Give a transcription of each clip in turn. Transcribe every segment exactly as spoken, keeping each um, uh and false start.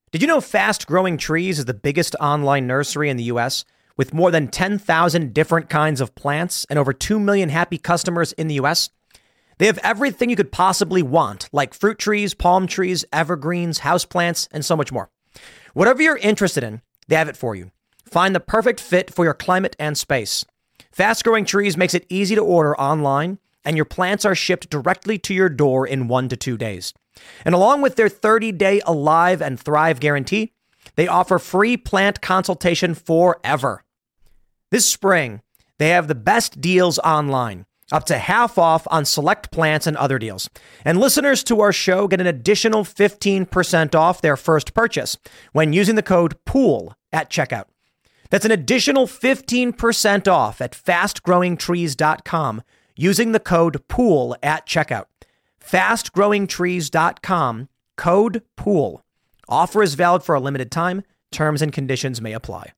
Did you know Fast Growing Trees is the biggest online nursery in the U S with more than ten thousand different kinds of plants and over two million happy customers in the U S? They have everything you could possibly want, like fruit trees, palm trees, evergreens, houseplants, and so much more. Whatever you're interested in, they have it for you. Find the perfect fit for your climate and space. Fast Growing Trees makes it easy to order online, and your plants are shipped directly to your door in one to two days. And along with their thirty-day Alive and Thrive guarantee, they offer free plant consultation forever. This spring, they have the best deals online, up to half off on select plants and other deals. And listeners to our show get an additional fifteen percent off their first purchase when using the code POOL at checkout. That's an additional fifteen percent off at fast growing trees dot com using the code POOL at checkout. fast growing trees dot com, code POOL. Offer is valid for a limited time. Terms and conditions may apply.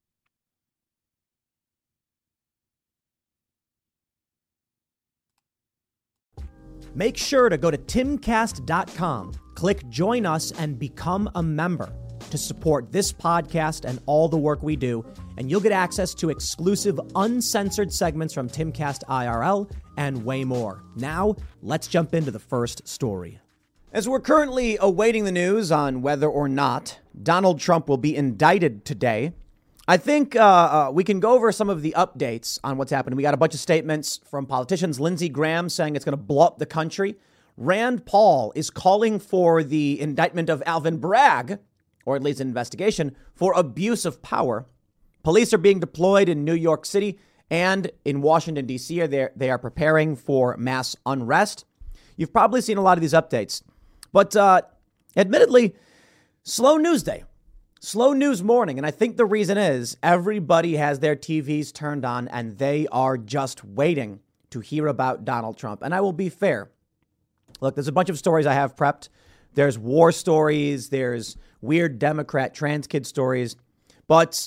Make sure to go to timcast dot com, click join us, and become a member to support this podcast and all the work we do, and you'll get access to exclusive uncensored segments from Timcast I R L and way more. Now, let's jump into the first story. As we're currently awaiting the news on whether or not Donald Trump will be indicted today, I think uh, uh, we can go over some of the updates on what's happening. We got a bunch of statements from politicians. Lindsey Graham saying it's going to blow up the country. Rand Paul is calling for the indictment of Alvin Bragg, or at least an investigation, for abuse of power. Police are being deployed in New York City and in Washington, D C. They are preparing for mass unrest. You've probably seen a lot of these updates. But uh, admittedly, slow news day, slow news morning. And I think the reason is everybody has their T Vs turned on and they are just waiting to hear about Donald Trump. And I will be fair. Look, there's a bunch of stories I have prepped. There's war stories. There's weird Democrat trans kid stories. But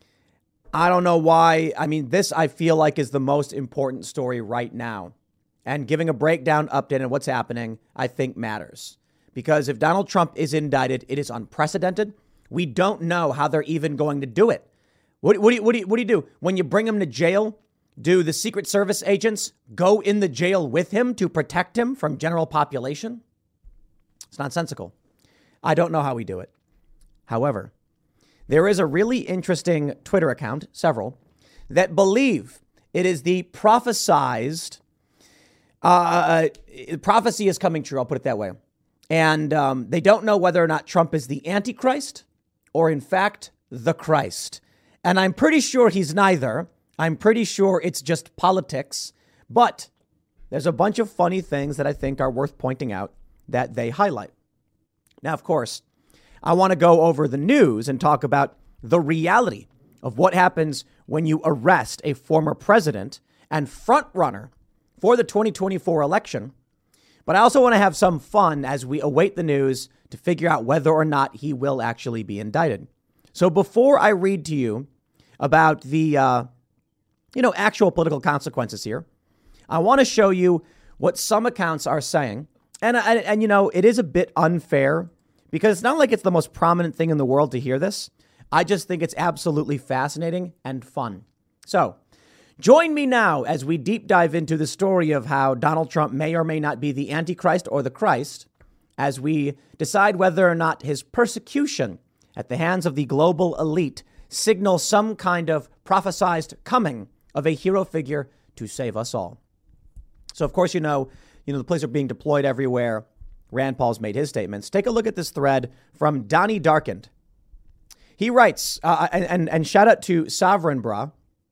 I don't know why. I mean, this I feel like is the most important story right now. And giving a breakdown update on what's happening, I think matters. Because if Donald Trump is indicted, it is unprecedented. We don't know how they're even going to do it. What, what, do you, what, do you, what do you do? When you bring him to jail, do the Secret Service agents go in the jail with him to protect him from general population? It's nonsensical. I don't know how we do it. However, there is a really interesting Twitter account, several, that believe it is the prophesized, uh, prophecy is coming true. I'll put it that way. And um, they don't know whether or not Trump is the Antichrist or, in fact, the Christ. And I'm pretty sure he's neither. I'm pretty sure it's just politics. But there's a bunch of funny things that I think are worth pointing out that they highlight. Now, of course, I want to go over the news and talk about the reality of what happens when you arrest a former president and frontrunner for the twenty twenty-four election. But I also want to have some fun as we await the news to figure out whether or not he will actually be indicted. So before I read to you about the, uh, you know, actual political consequences here, I want to show you what some accounts are saying. And, and, and, you know, it is a bit unfair because it's not like it's the most prominent thing in the world to hear this. I just think it's absolutely fascinating and fun. So join me now as we deep dive into the story of how Donald Trump may or may not be the Antichrist or the Christ, as we decide whether or not his persecution at the hands of the global elite signals some kind of prophesized coming of a hero figure to save us all. So, of course, you know, you know, the police are being deployed everywhere. Rand Paul's made his statements. Take a look at this thread from Donnie Darkened. He writes, uh, and, and, and shout out to Sovereign Bra.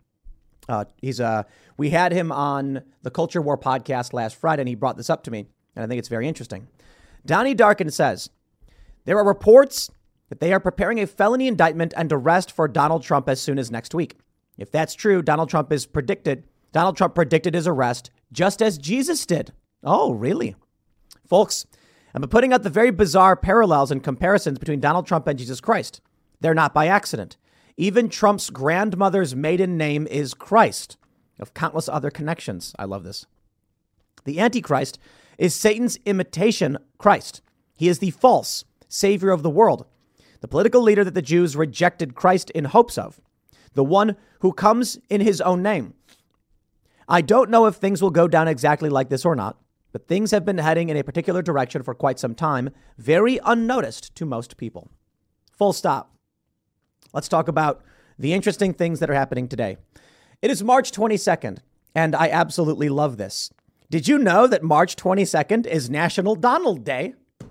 Uh, he's uh, we had him on the Culture War podcast last Friday, and he brought this up to me, and I think it's very interesting. Donnie Darkin says, there are reports that they are preparing a felony indictment and arrest for Donald Trump as soon as next week. If that's true, Donald Trump is predicted. Donald Trump predicted his arrest just as Jesus did. Oh, really? Folks, I'm putting out the very bizarre parallels and comparisons between Donald Trump and Jesus Christ. They're not by accident. Even Trump's grandmother's maiden name is Christ, of countless other connections. I love this. The Antichrist is Satan's imitation Christ. He is the false savior of the world. the political leader that the Jews rejected Christ in hopes of, the one who comes in his own name. I don't know if things will go down exactly like this or not, but things have been heading in a particular direction for quite some time, very unnoticed to most people. Full stop. Let's talk about the interesting things that are happening today. It is March twenty-second, and I absolutely love this. Did you know that March twenty-second is National Donald Day?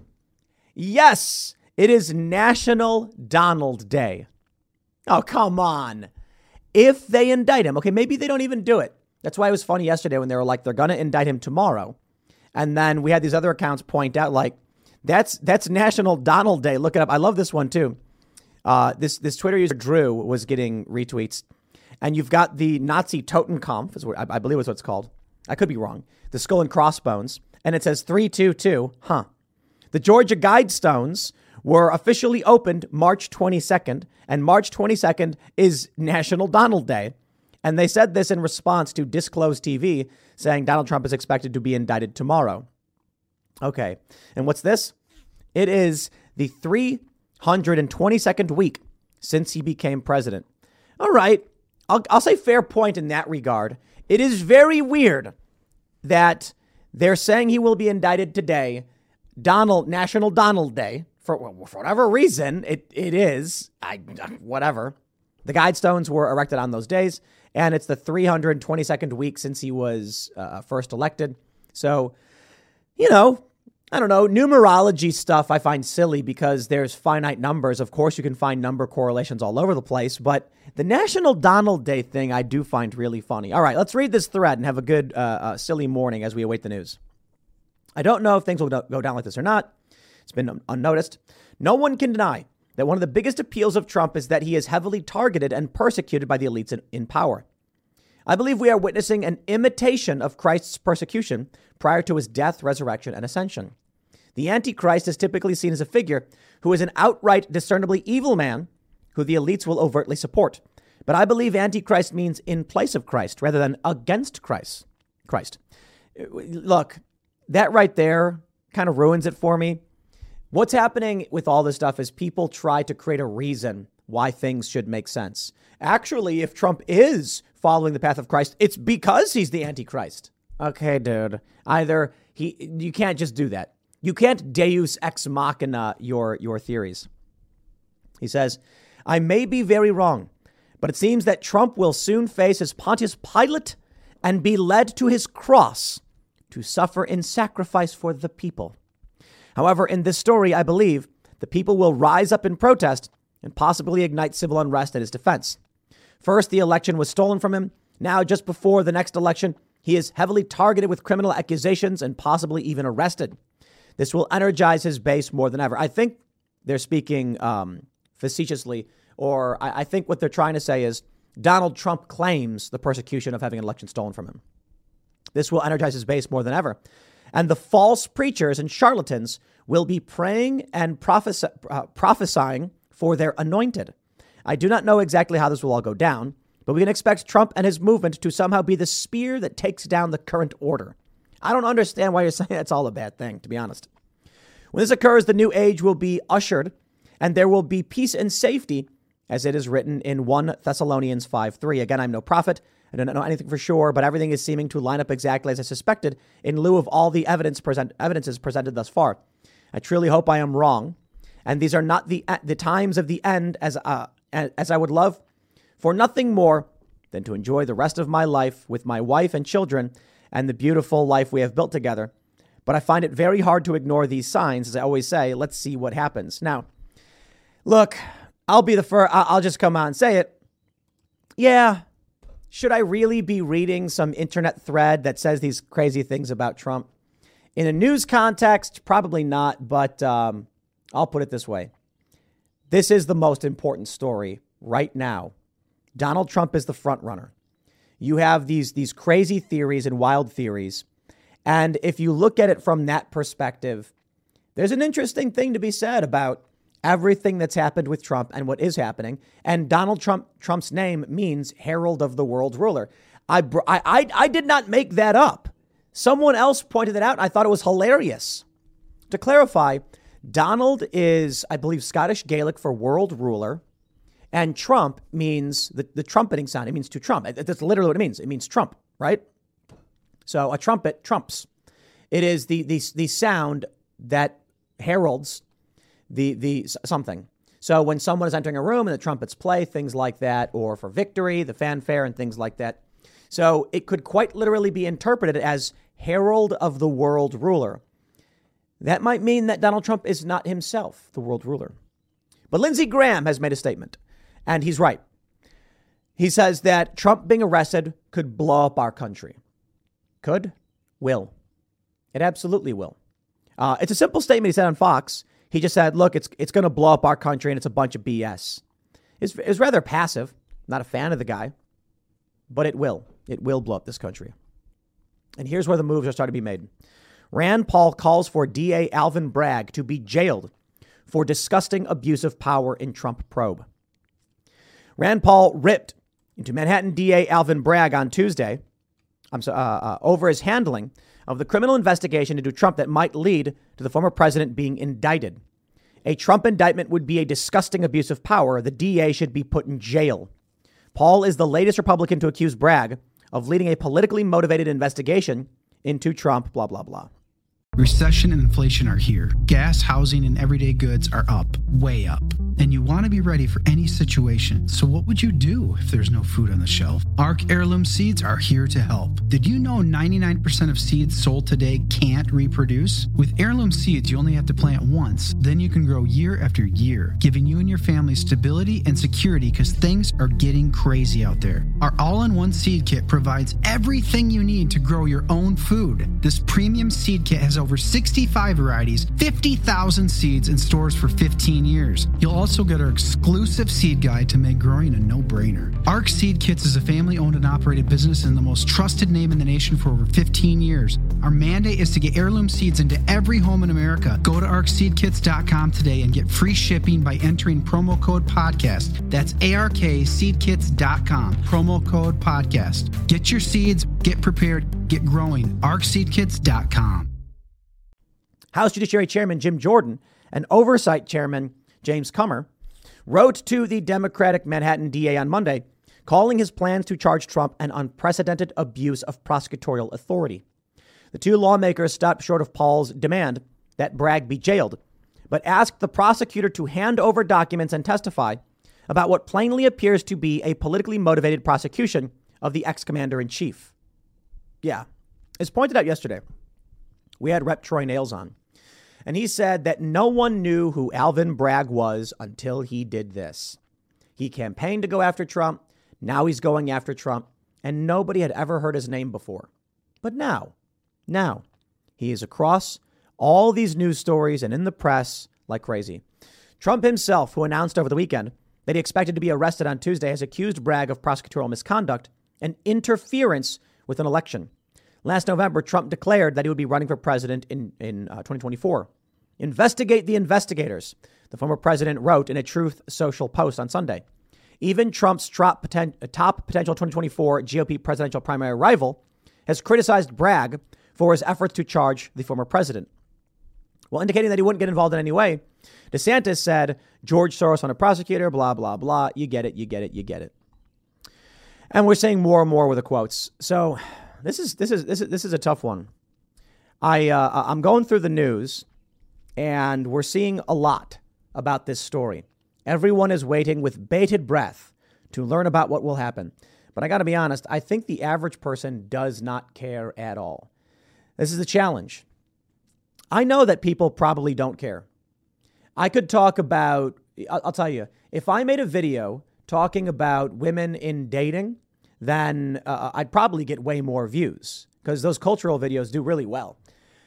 Yes, it is National Donald Day. Oh, come on. If they indict him, okay, maybe they don't even do it. That's why it was funny yesterday when they were like, they're going to indict him tomorrow. And then we had these other accounts point out like, that's that's National Donald Day. Look it up. I love this one, too. Uh, this this Twitter user, Drew, was getting retweets. And you've got the Nazi Totenkopf, is what I, I believe is what it's called. I could be wrong. The skull and crossbones. And it says three two two. Huh. The Georgia Guidestones were officially opened March twenty-second. And March twenty-second is National Donald Day. And they said this in response to Disclosed T V, saying Donald Trump is expected to be indicted tomorrow. Okay. And what's this? It is the three hundred twenty-second week since he became president. All right. I'll, I'll say fair point in that regard. It is very weird that they're saying he will be indicted today, Donald National Donald Day, for, for whatever reason it, it is. I whatever. The Guidestones were erected on those days, and it's the three hundred twenty-second week since he was uh, first elected. So, you know, I don't know. Numerology stuff I find silly because there's finite numbers. Of course, you can find number correlations all over the place. But the National Donald Day thing I do find really funny. All right, let's read this thread and have a good uh, uh, silly morning as we await the news. I don't know if things will go down like this or not. It's been unnoticed. No one can deny that one of the biggest appeals of Trump is that he is heavily targeted and persecuted by the elites in, in power. I believe we are witnessing an imitation of Christ's persecution prior to his death, resurrection, and ascension. The Antichrist is typically seen as a figure who is an outright discernibly evil man who the elites will overtly support. But I believe Antichrist means in place of Christ rather than against Christ. Christ. Look, that right there kind of ruins it for me. What's happening with all this stuff is people try to create a reason why things should make sense. Actually, if Trump is following the path of Christ, it's because he's the Antichrist. Okay, dude. Either he, you can't just do that. You can't deus ex machina your, your theories. He says, I may be very wrong, but it seems that Trump will soon face his Pontius Pilate and be led to his cross to suffer in sacrifice for the people. However, in this story, I believe the people will rise up in protest and possibly ignite civil unrest in his defense. First, the election was stolen from him. Now, just before the next election, he is heavily targeted with criminal accusations and possibly even arrested. This will energize his base more than ever. I think they're speaking um, facetiously, or I, I think what they're trying to say is Donald Trump claims the persecution of having an election stolen from him. This will energize his base more than ever. And the false preachers and charlatans will be praying and prophes- uh, prophesying for their anointed. I do not know exactly how this will all go down, but we can expect Trump and his movement to somehow be the spear that takes down the current order. I don't understand why you're saying that's all a bad thing, to be honest. When this occurs, the new age will be ushered, and there will be peace and safety, as it is written in First Thessalonians five three. Again, I'm no prophet. I don't know anything for sure, but everything is seeming to line up exactly as I suspected in lieu of all the evidence present, evidences presented thus far. I truly hope I am wrong, and these are not the the times of the end as uh, as I would love for nothing more than to enjoy the rest of my life with my wife and children and the beautiful life we have built together. But I find it very hard to ignore these signs. As I always say, let's see what happens. Now, look, I'll be the first. I'll just come out and say it. Yeah. Should I really be reading some internet thread that says these crazy things about Trump? In a news context, probably not. But um, I'll put it this way. This is the most important story right now. Donald Trump is the front runner. You have these these crazy theories and wild theories. And if you look at it from that perspective, there's an interesting thing to be said about everything that's happened with Trump and what is happening. And Donald Trump Trump's name means herald of the world ruler. I, I, I did not make that up. Someone else pointed it out. And I thought it was hilarious. To clarify, Donald is, I believe, Scottish Gaelic for world ruler. And Trump means the, the trumpeting sound. It means to trump. That's literally what it means. It means trump, right? So a trumpet trumps. It is the the, the sound that heralds the the something. So when someone is entering a room and the trumpets play, things like that, or for victory, the fanfare and things like that. So it could quite literally be interpreted as herald of the world ruler. That might mean that Donald Trump is not himself the world ruler. But Lindsey Graham has made a statement, and he's right. He says that Trump being arrested could blow up our country. Could? Will. It absolutely will. Uh, it's a simple statement he said on Fox. He just said, look, it's it's going to blow up our country and it's a bunch of B S. It's, it's rather passive. Not a fan of the guy, but it will. It will blow up this country. And here's where the moves are starting to be made. Rand Paul calls for D A Alvin Bragg to be jailed for disgusting abuse of power in Trump probe. Rand Paul ripped into Manhattan D A Alvin Bragg on Tuesday I'm so, uh, uh, over his handling of the criminal investigation into Trump that might lead to the former president being indicted. A Trump indictment would be a disgusting abuse of power. The D A should be put in jail. Paul is the latest Republican to accuse Bragg of leading a politically motivated investigation into Trump, blah, blah, blah. Recession and inflation are here. Gas, housing, and everyday goods are up, way up. And you want to be ready for any situation. So what would you do if there's no food on the shelf? Arc Heirloom Seeds are here to help. Did you know ninety-nine percent of seeds sold today can't reproduce? With Heirloom Seeds, you only have to plant once. Then you can grow year after year, giving you and your family stability and security because things are getting crazy out there. Our all-in-one seed kit provides everything you need to grow your own food. This premium seed kit has over sixty-five varieties, fifty thousand seeds in stores for fifteen years. You'll also get our exclusive seed guide to make growing a no-brainer. Arc Seed Kits is a family-owned and operated business and the most trusted name in the nation for over fifteen years. Our mandate is to get heirloom seeds into every home in America. Go to arc seed kits dot com today and get free shipping by entering promo code podcast. That's A R K seed kits dot com, promo code podcast. Get your seeds, get prepared, get growing. arc seed kits dot com. House Judiciary Chairman Jim Jordan and Oversight Chairman James Comer wrote to the Democratic Manhattan D A on Monday, calling his plans to charge Trump an unprecedented abuse of prosecutorial authority. The two lawmakers stopped short of Paul's demand that Bragg be jailed, but asked the prosecutor to hand over documents and testify about what plainly appears to be a politically motivated prosecution of the ex-commander-in-chief. Yeah, as pointed out yesterday, we had Representative Troy Nehls on. And he said that no one knew who Alvin Bragg was until he did this. He campaigned to go after Trump. Now he's going after Trump. And nobody had ever heard his name before. But now, now, he is across all these news stories and in the press like crazy. Trump himself, who announced over the weekend that he expected to be arrested on Tuesday, has accused Bragg of prosecutorial misconduct and interference with an election. Last November, Trump declared that he would be running for president in, in uh, twenty twenty-four. Investigate the investigators, the former president wrote in a Truth Social post on Sunday. Even Trump's top, poten- top potential twenty twenty-four G O P presidential primary rival has criticized Bragg for his efforts to charge the former president. While indicating that he wouldn't get involved in any way, DeSantis said, George Soros on a prosecutor, blah, blah, blah. You get it, you get it, you get it. And we're saying more and more with the quotes. So This is this is this is this is a tough one. I uh, I'm going through the news, and we're seeing a lot about this story. Everyone is waiting with bated breath to learn about what will happen. But I got to be honest, I think the average person does not care at all. This is the challenge. I know that people probably don't care. I could talk about. I'll, I'll tell you, if I made a video talking about women in dating, then uh, I'd probably get way more views because those cultural videos do really well.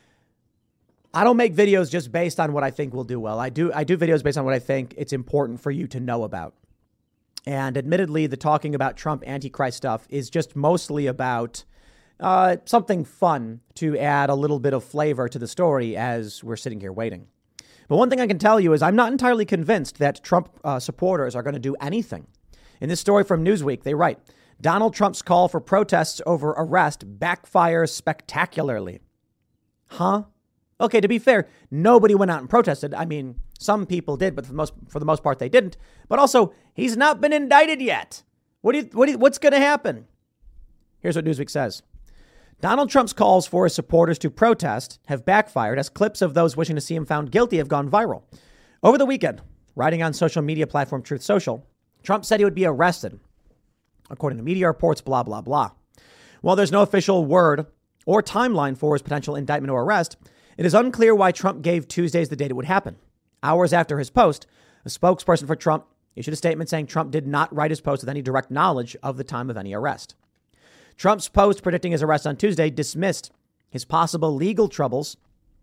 I don't make videos just based on what I think will do well. I do I do videos based on what I think it's important for you to know about. And admittedly, the talking about Trump Antichrist stuff is just mostly about uh, something fun to add a little bit of flavor to the story as we're sitting here waiting. But one thing I can tell you is I'm not entirely convinced that Trump uh, supporters are going to do anything. In this story from Newsweek, they write, Donald Trump's call for protests over arrest backfires spectacularly. Huh? Okay, to be fair, nobody went out and protested. I mean, some people did, but for the most for the most part, they didn't. But also, he's not been indicted yet. What do you, what do you, what's going to happen? Here's what Newsweek says. Donald Trump's calls for his supporters to protest have backfired as clips of those wishing to see him found guilty have gone viral. Over the weekend, writing on social media platform Truth Social, Trump said he would be arrested. According to media reports, blah, blah, blah. While there's no official word or timeline for his potential indictment or arrest, it is unclear why Trump gave Tuesday as the date it would happen. Hours after his post, a spokesperson for Trump issued a statement saying Trump did not write his post with any direct knowledge of the time of any arrest. Trump's post predicting his arrest on Tuesday dismissed his possible legal troubles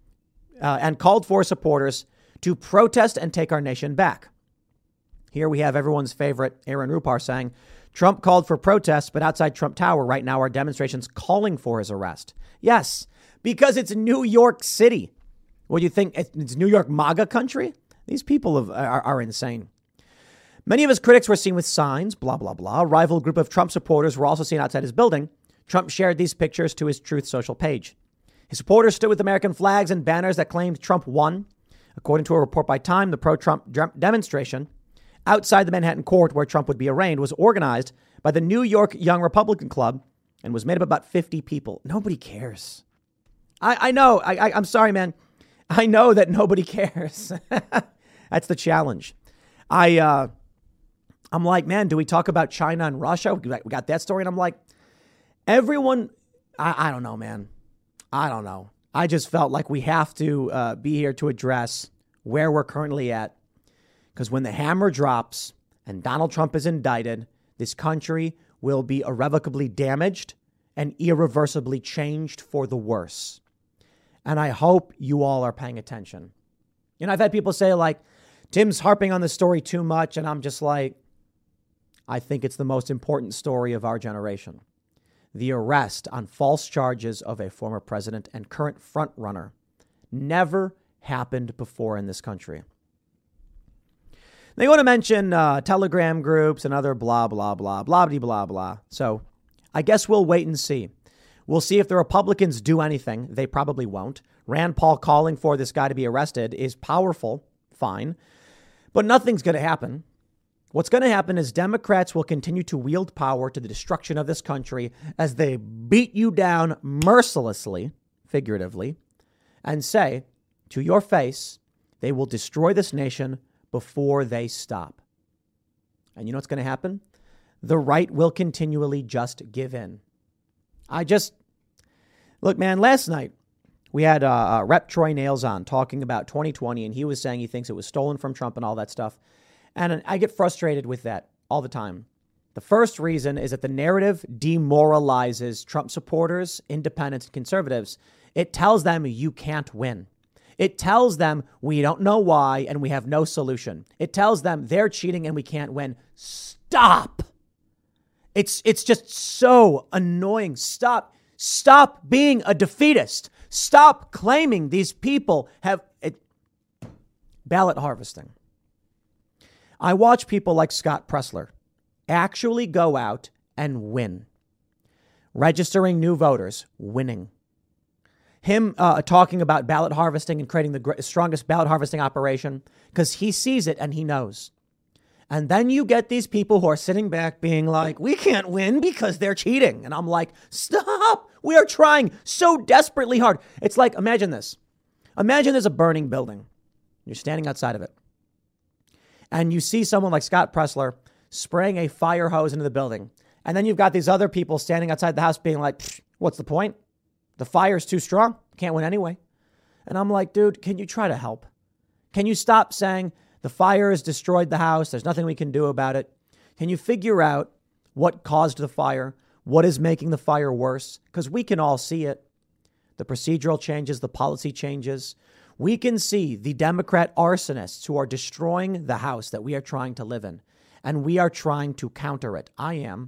uh, and called for supporters to protest and take our nation back. Here we have everyone's favorite Aaron Rupar saying, Trump called for protests, but outside Trump Tower right now are demonstrations calling for his arrest. Yes, because it's New York City. What do you think? It's New York MAGA country? These people have, are, are insane. Many of his critics were seen with signs, blah, blah, blah. A rival group of Trump supporters were also seen outside his building. Trump shared these pictures to his Truth Social page. His supporters stood with American flags and banners that claimed Trump won. According to a report by Time, the pro-Trump demonstration outside the Manhattan court where Trump would be arraigned was organized by the New York Young Republican Club and was made up of about fifty people. Nobody cares. I, I know. I, I, I'm sorry, man. I know that nobody cares. That's the challenge. I, uh, I'm like, man, do we talk about China and Russia? We got that story. And I'm like, everyone, I, I don't know, man. I don't know. I just felt like we have to uh, be here to address where we're currently at. Because when the hammer drops and Donald Trump is indicted, this country will be irrevocably damaged and irreversibly changed for the worse. And I hope you all are paying attention. You know, I've had people say like, Tim's harping on the story too much. And I'm just like, I think it's the most important story of our generation. The arrest on false charges of a former president and current frontrunner never happened before in this country. They want to mention uh, Telegram groups and other blah, blah, blah, blah, blah, blah, blah. So I guess we'll wait and see. We'll see if the Republicans do anything. They probably won't. Rand Paul calling for this guy to be arrested is powerful, fine, but nothing's going to happen. What's going to happen is Democrats will continue to wield power to the destruction of this country as they beat you down mercilessly, figuratively, and say to your face, they will destroy this nation before they stop. And you know what's going to happen? The right will continually just give in. I just, look, man, last night we had uh, uh, Rep Troy Nails on talking about twenty twenty, and he was saying he thinks it was stolen from Trump and all that stuff. And I get frustrated with that all the time. The first reason is that the narrative demoralizes Trump supporters, independents, and conservatives. It tells them you can't win. It tells them we don't know why and we have no solution. It tells them they're cheating and we can't win. Stop. It's it's just so annoying. Stop. Stop being a defeatist. Stop claiming these people have it. Ballot harvesting. I watch people like Scott Presler actually go out and win. Registering new voters, winning. Him uh, talking about ballot harvesting and creating the gr- strongest ballot harvesting operation because he sees it and he knows. And then you get these people who are sitting back being like, we can't win because they're cheating. And I'm like, stop. We are trying so desperately hard. It's like, imagine this. Imagine there's a burning building. You're standing outside of it. And you see someone like Scott Presler spraying a fire hose into the building. And then you've got these other people standing outside the house being like, what's the point? The fire's too strong. Can't win anyway. And I'm like, dude, can you try to help? Can you stop saying the fire has destroyed the house? There's nothing we can do about it. Can you figure out what caused the fire? What is making the fire worse? Because we can all see it. The procedural changes, the policy changes. We can see the Democrat arsonists who are destroying the house that we are trying to live in. And we are trying to counter it. I am.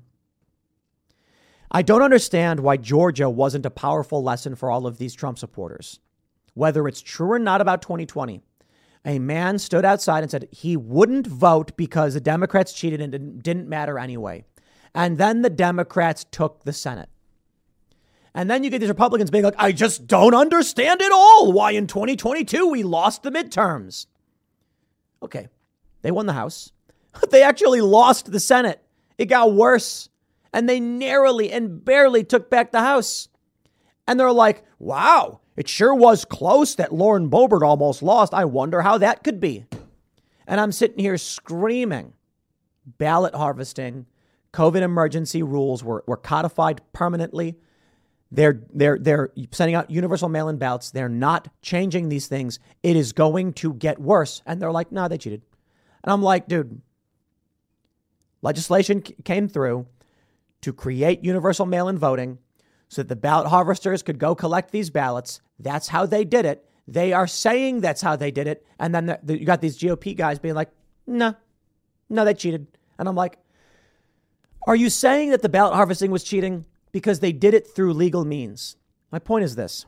I don't understand why Georgia wasn't a powerful lesson for all of these Trump supporters. Whether it's true or not about twenty twenty, a man stood outside and said he wouldn't vote because the Democrats cheated and it didn't matter anyway. And then the Democrats took the Senate. And then you get these Republicans being like, I just don't understand it all. Why in twenty twenty-two we lost the midterms. Okay, they won the House. They actually lost the Senate. It got worse. And they narrowly and barely took back the House. And they're like, wow, it sure was close that Lauren Boebert almost lost. I wonder how that could be. And I'm sitting here screaming, ballot harvesting, COVID emergency rules were, were codified permanently. They're, they're, they're sending out universal mail-in ballots. They're not changing these things. It is going to get worse. And they're like, no, nah, they cheated. And I'm like, dude, legislation c- came through to create universal mail-in voting so that the ballot harvesters could go collect these ballots. That's how they did it. They are saying that's how they did it. And then the, the, you got these G O P guys being like, no, no, they cheated. And I'm like, are you saying that the ballot harvesting was cheating because they did it through legal means? My point is this.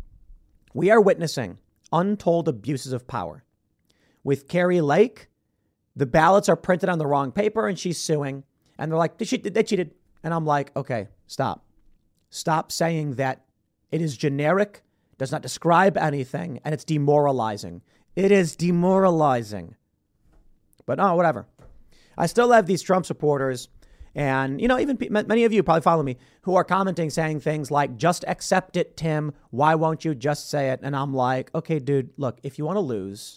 We are witnessing untold abuses of power. With Carrie Lake, the ballots are printed on the wrong paper and she's suing. And they're like, they cheated. And I'm like, okay, stop. Stop saying that it is generic, does not describe anything, and it's demoralizing. It is demoralizing. But oh, whatever. I still have these Trump supporters, and, you know, even many of you probably follow me, who are commenting saying things like, just accept it, Tim. Why won't you just say it? And I'm like, okay, dude, look, if you want to lose,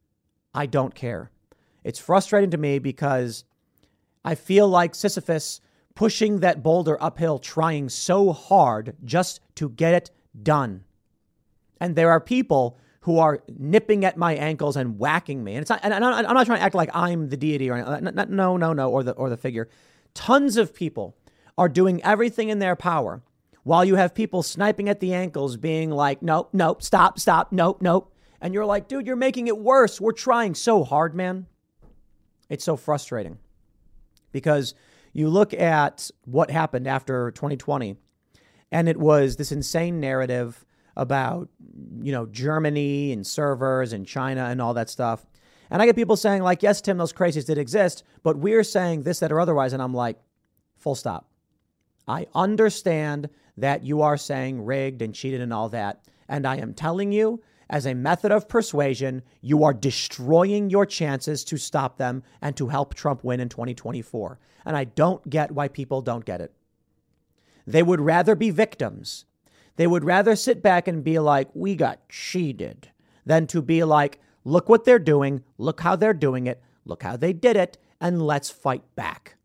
I don't care. It's frustrating to me because I feel like Sisyphus pushing that boulder uphill, trying so hard just to get it done. And there are people who are nipping at my ankles and whacking me. And it's not, and I'm not trying to act like I'm the deity or anything. No, no, no, or the or the figure. Tons of people are doing everything in their power while you have people sniping at the ankles being like, nope, nope, stop, stop, nope, nope. And you're like, dude, you're making it worse. We're trying so hard, man. It's so frustrating because you look at what happened after twenty twenty, and it was this insane narrative about, you know, Germany and servers and China and all that stuff. And I get people saying like, yes, Tim, those crazies did exist, but we're saying this, that, or otherwise. And I'm like, full stop. I understand that you are saying rigged and cheated and all that. And I am telling you, as a method of persuasion, you are destroying your chances to stop them and to help Trump win in twenty twenty-four. And I don't get why people don't get it. They would rather be victims. They would rather sit back and be like, we got cheated, than to be like, look what they're doing. Look how they're doing it. Look how they did it. And let's fight back.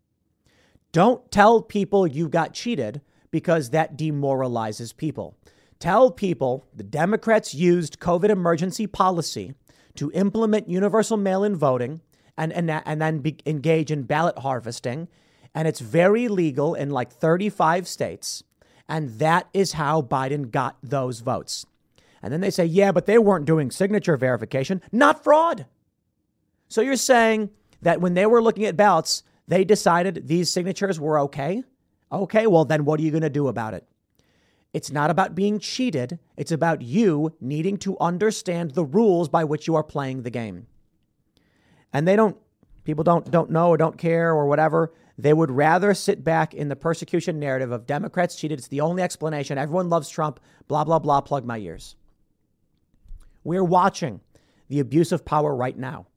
Don't tell people you got cheated because that demoralizes people. Tell people the Democrats used COVID emergency policy to implement universal mail-in voting and, and, and then be, engage in ballot harvesting. And it's very legal in like thirty-five states. And that is how Biden got those votes. And then they say, yeah, but they weren't doing signature verification, not fraud. So you're saying that when they were looking at ballots, they decided these signatures were okay? Okay, well, then what are you going to do about it? It's not about being cheated. It's about you needing to understand the rules by which you are playing the game. And they don't, people don't, don't know or don't care or whatever. They would rather sit back in the persecution narrative of Democrats cheated. It's the only explanation. Everyone loves Trump, blah, blah, blah, plug my ears. We're watching the abuse of power right now.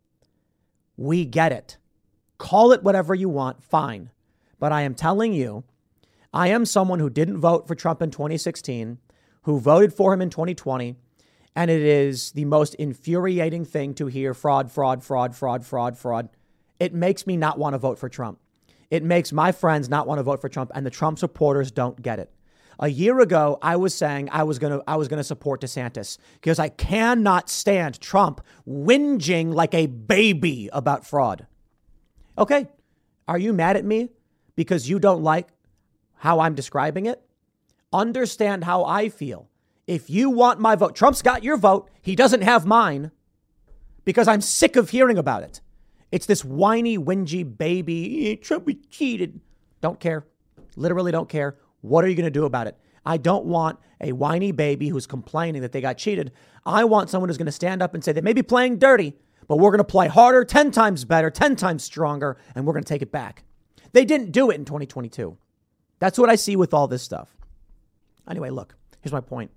We get it. Call it whatever you want, fine. But I am telling you, I am someone who didn't vote for Trump in twenty sixteen, who voted for him in twenty twenty, and it is the most infuriating thing to hear fraud, fraud, fraud, fraud, fraud, fraud. It makes me not want to vote for Trump. It makes my friends not want to vote for Trump, and the Trump supporters don't get it. A year ago, I was saying I was going to I was going to support DeSantis because I cannot stand Trump whinging like a baby about fraud. Okay, are you mad at me because you don't like how I'm describing it? Understand how I feel. If you want my vote, Trump's got your vote. He doesn't have mine because I'm sick of hearing about it. It's this whiny, whingy baby. Trump cheated. Don't care. Literally don't care. What are you going to do about it? I don't want a whiny baby who's complaining that they got cheated. I want someone who's going to stand up and say they may be playing dirty, but we're going to play harder, ten times better, ten times stronger, and we're going to take it back. They didn't do it in twenty twenty-two. That's what I see with all this stuff. Anyway, look, here's my point.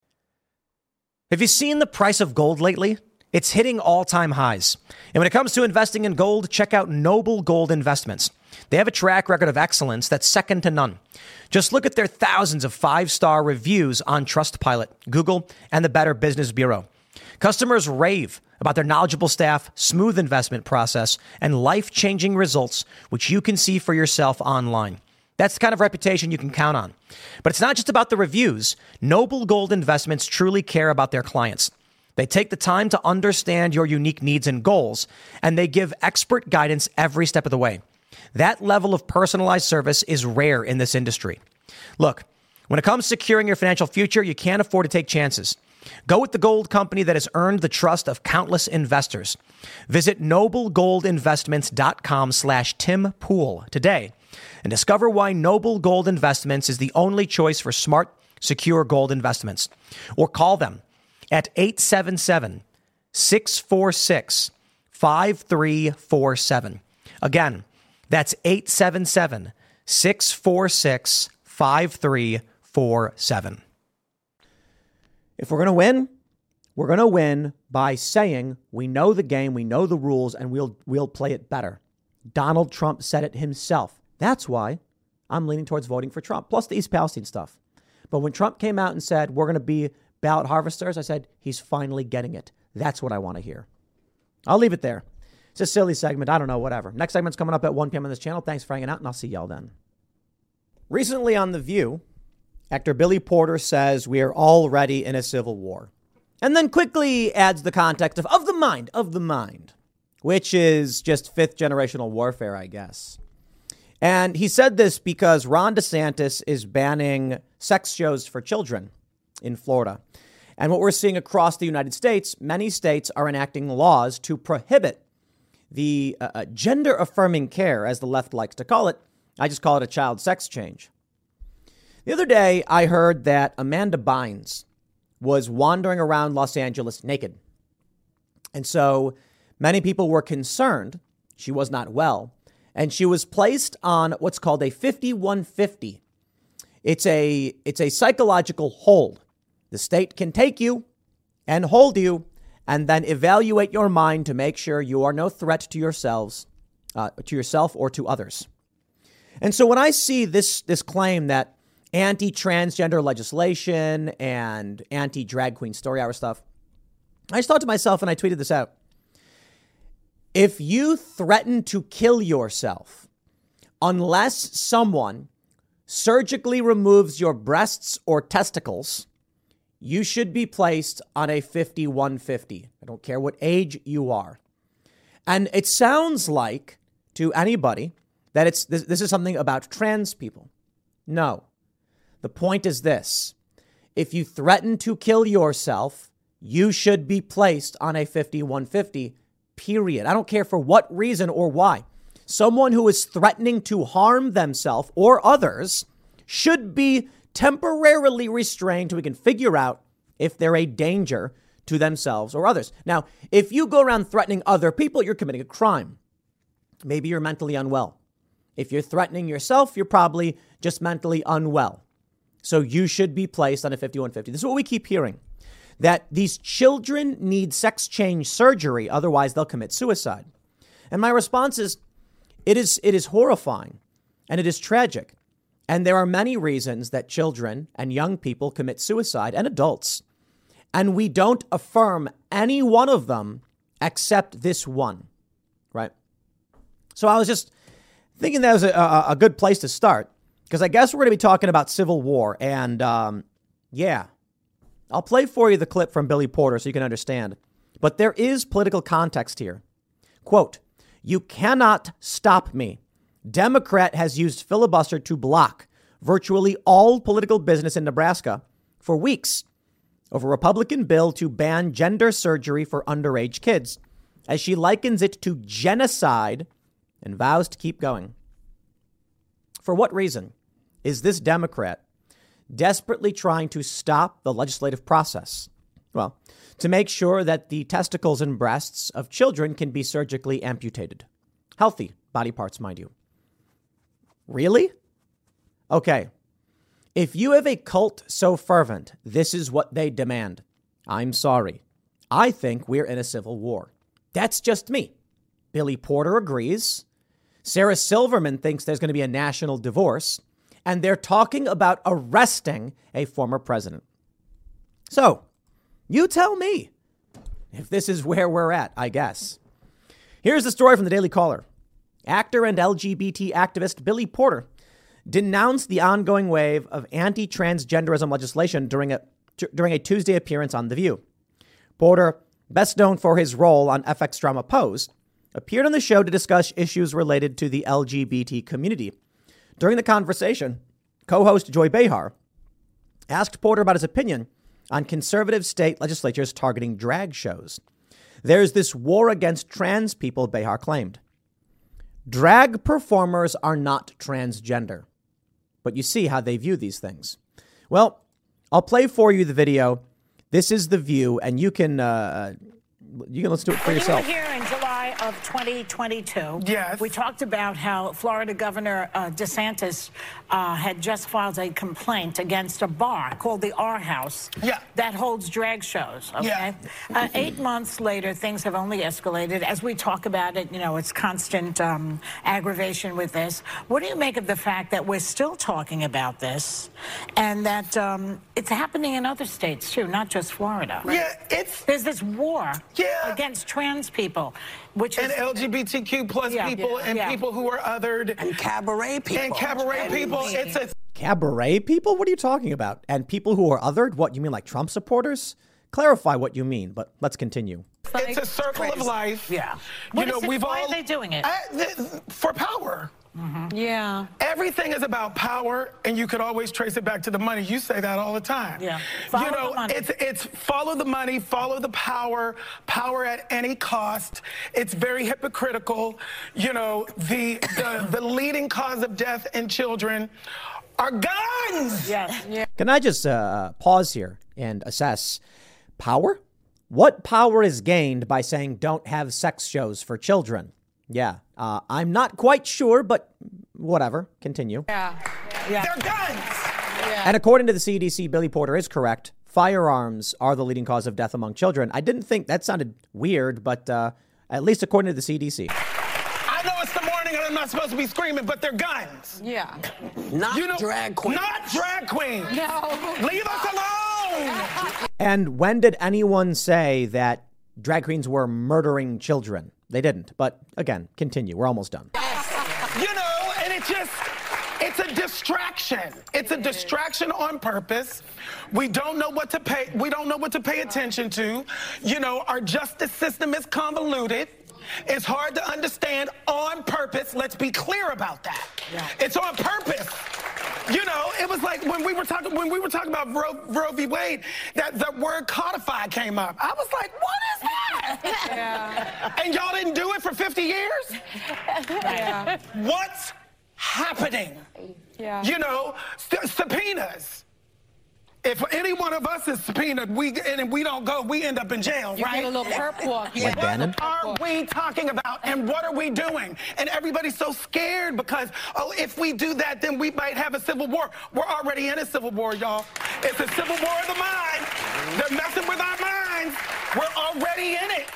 Have you seen the price of gold lately? It's hitting all-time highs. And when it comes to investing in gold, check out Noble Gold Investments. They have a track record of excellence that's second to none. Just look at their thousands of five-star reviews on Trustpilot, Google, and the Better Business Bureau. Customers rave about their knowledgeable staff, smooth investment process, and life-changing results, which you can see for yourself online. That's the kind of reputation you can count on. But it's not just about the reviews. Noble Gold Investments truly care about their clients. They take the time to understand your unique needs and goals, and they give expert guidance every step of the way. That level of personalized service is rare in this industry. Look, when it comes to securing your financial future, you can't afford to take chances. Go with the gold company that has earned the trust of countless investors. Visit noblegoldinvestments.com slash Tim Pool today and discover why Noble Gold Investments is the only choice for smart, secure gold investments. Or call them at eight seven seven, six four six, five three four seven. Again, that's eight seven seven, six four six, five three four seven. If we're going to win, we're going to win by saying we know the game, we know the rules, and we'll we'll play it better. Donald Trump said it himself. That's why I'm leaning towards voting for Trump, plus the East Palestine stuff. But when Trump came out and said we're going to be ballot harvesters, I said he's finally getting it. That's what I want to hear. I'll leave it there. It's a silly segment. I don't know, whatever. Next segment's coming up at one p.m. on this channel. Thanks for hanging out, and I'll see y'all then. Recently on The View, actor Billy Porter says we are already in a civil war. And then quickly adds the context of, of the mind, of the mind, which is just fifth generational warfare, I guess. And he said this because Ron DeSantis is banning sex shows for children in Florida. And what we're seeing across the United States, many states are enacting laws to prohibit the uh, gender-affirming care, as the left likes to call it. I just call it a child sex change. The other day, I heard that Amanda Bynes was wandering around Los Angeles naked. And so many people were concerned she was not well. And she was placed on what's called a fifty-one fifty. It's a, it's a psychological hold. The state can take you and hold you and then evaluate your mind to make sure you are no threat to yourselves, uh, to yourself or to others. And so when I see this, this claim that anti-transgender legislation and anti-drag queen story hour stuff, I just thought to myself, and I tweeted this out. If you threaten to kill yourself, unless someone surgically removes your breasts or testicles, you should be placed on a fifty-one fifty. I don't care what age you are. And it sounds like to anybody that it's this, this is something about trans people. No. The point is this. If you threaten to kill yourself, you should be placed on a fifty-one fifty, period. I don't care for what reason or why. Someone who is threatening to harm themselves or others should be temporarily restrained so we can figure out if they're a danger to themselves or others. Now, if you go around threatening other people, you're committing a crime. Maybe you're mentally unwell. If you're threatening yourself, you're probably just mentally unwell. So you should be placed on a fifty-one fifty. This is what we keep hearing, that these children need sex change surgery, otherwise they'll commit suicide. And my response is, it is it is horrifying and it is tragic. And there are many reasons that children and young people commit suicide, and adults. And we don't affirm any one of them except this one, right? So I was just thinking that was a, a, a good place to start, because I guess we're going to be talking about civil war. And um, yeah, I'll play for you the clip from Billy Porter so you can understand. But there is political context here. Quote, "You cannot stop me. Democrat has used filibuster to block virtually all political business in Nebraska for weeks over Republican bill to ban gender surgery for underage kids, as she likens it to genocide and vows to keep going." For what reason is this Democrat desperately trying to stop the legislative process? Well, to make sure that the testicles and breasts of children can be surgically amputated. Healthy body parts, mind you. Really? Okay. If you have a cult so fervent, this is what they demand. I'm sorry. I think we're in a civil war. That's just me. Billy Porter agrees. Sarah Silverman thinks there's going to be a national divorce. And they're talking about arresting a former president. So, you tell me if this is where we're at, I guess. Here's the story from the Daily Caller. Actor and L G B T activist Billy Porter denounced the ongoing wave of anti-transgenderism legislation during a during a Tuesday appearance on The View. Porter, best known for his role on F X drama Pose, appeared on the show to discuss issues related to the L G B T community. During the conversation, co-host Joy Behar asked Porter about his opinion on conservative state legislatures targeting drag shows. There's this war against trans people, Behar claimed. Drag performers are not transgender. But you see how they view these things. Well, I'll play for you the video. This is The View, and you can uh, you can listen to it for when yourself. You were here in July of twenty twenty-two. Yes. We talked about how Florida Governor uh, DeSantis uh, had just filed a complaint against a bar called the R House. Yeah. That holds drag shows. Okay. Yeah. Uh, eight months later, things have only escalated. As we talk about it, you know, it's constant um, aggravation with this. What do you make of the fact that we're still talking about this, and that um, it's happening in other states too, not just Florida? Yeah, it's There's this war Yeah. against trans people, which and is L G B T Q plus Yeah, people yeah, and yeah. people who are othered And cabaret people. and cabaret people. It's a Cabaret people? What are you talking about? And people who are othered? What, you mean like Trump supporters? Clarify what you mean, but let's continue. it's a circle of life. yeah. You What know, is it- we've why all are they doing it? I, th- for power. Yeah. Everything is about power, and you could always trace it back to the money. You say that all the time. Yeah. Follow you know, the money. it's it's follow the money, follow the power, power at any cost. It's very hypocritical. You know, the the, the leading cause of death in children are guns. Yes. Yeah. Can I just uh, pause here and assess power? What power is gained by saying don't have sex shows for children? Yeah, uh, I'm not quite sure, but whatever. Continue. Yeah. Yeah. They're guns. And according to the C D C, Billy Porter is correct. Firearms are the leading cause of death among children. I didn't think that sounded weird, but uh, at least according to the C D C. I know it's the morning and I'm not supposed to be screaming, but they're guns. Yeah. Not You know, drag queen. Not drag queens. No. Leave us alone. And when did anyone say that drag queens were murdering children? They didn't. But again, continue. We're almost done. You know, and it just, it's a distraction. It's a distraction on purpose. We don't know what to pay, we don't know what to pay attention to. You know, our justice system is convoluted. It's hard to understand on purpose. Let's be clear about that. Yeah. It's on purpose. You know, it was like when we were talking when we were talking about Roe, Roe v. Wade, that the word codified came up. I was like, what is that? Yeah. And y'all didn't do it for fifty years? Yeah. What's happening? Yeah. You know, s- subpoenas. If any one of us is subpoenaed, we and we don't go, we end up in jail, You right? get a little perp walk. Like Bannon? What are we talking about, and what are we doing? And everybody's so scared because, oh, if we do that, then we might have a civil war. We're already in a civil war, y'all. It's a civil war of the mind. They're messing with our minds. We're already in it.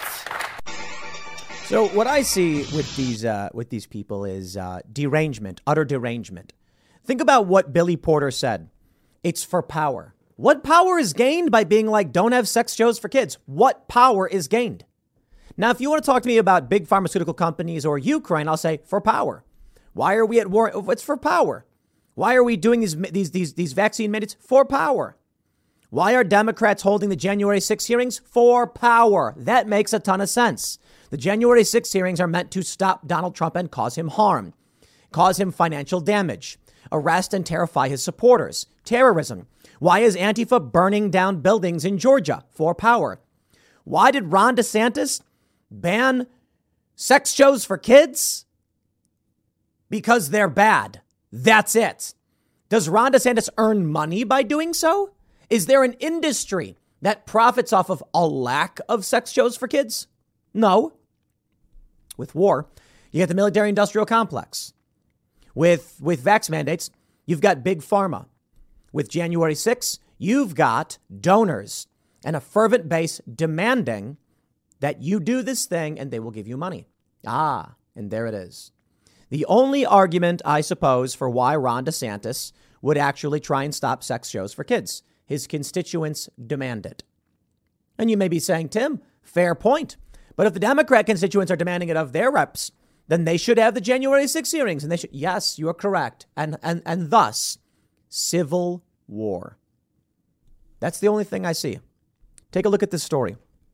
So what I see with these uh, with these people is uh, derangement, utter derangement. Think about what Billy Porter said. It's for power. What power is gained by being like, don't have sex shows for kids? What power is gained? Now, if you want to talk to me about big pharmaceutical companies or Ukraine, I'll say for power. Why are we at war? It's for power. Why are we doing these these these these vaccine mandates? For power. Why are Democrats holding the January sixth hearings? For power. That makes a ton of sense. The January sixth hearings are meant to stop Donald Trump and cause him harm, cause him financial damage, arrest and terrify his supporters. Terrorism. Why is Antifa burning down buildings in Georgia? For power. Why did Ron DeSantis ban sex shows for kids? Because they're bad. That's it. Does Ron DeSantis earn money by doing so? Is there an industry that profits off of a lack of sex shows for kids? No. With war, you get the military-industrial complex. With with vax mandates, you've got big pharma. With January sixth, you've got donors and a fervent base demanding that you do this thing and they will give you money. Ah, and there it is. The only argument, I suppose, for why Ron DeSantis would actually try and stop sex shows for kids. His constituents demand it. And you may be saying, Tim, fair point. But if the Democrat constituents are demanding it of their reps, then they should have the January sixth hearings. And they should. Yes, you are correct. And, and, and thus, civil war. That's the only thing I see. Take a look at this story.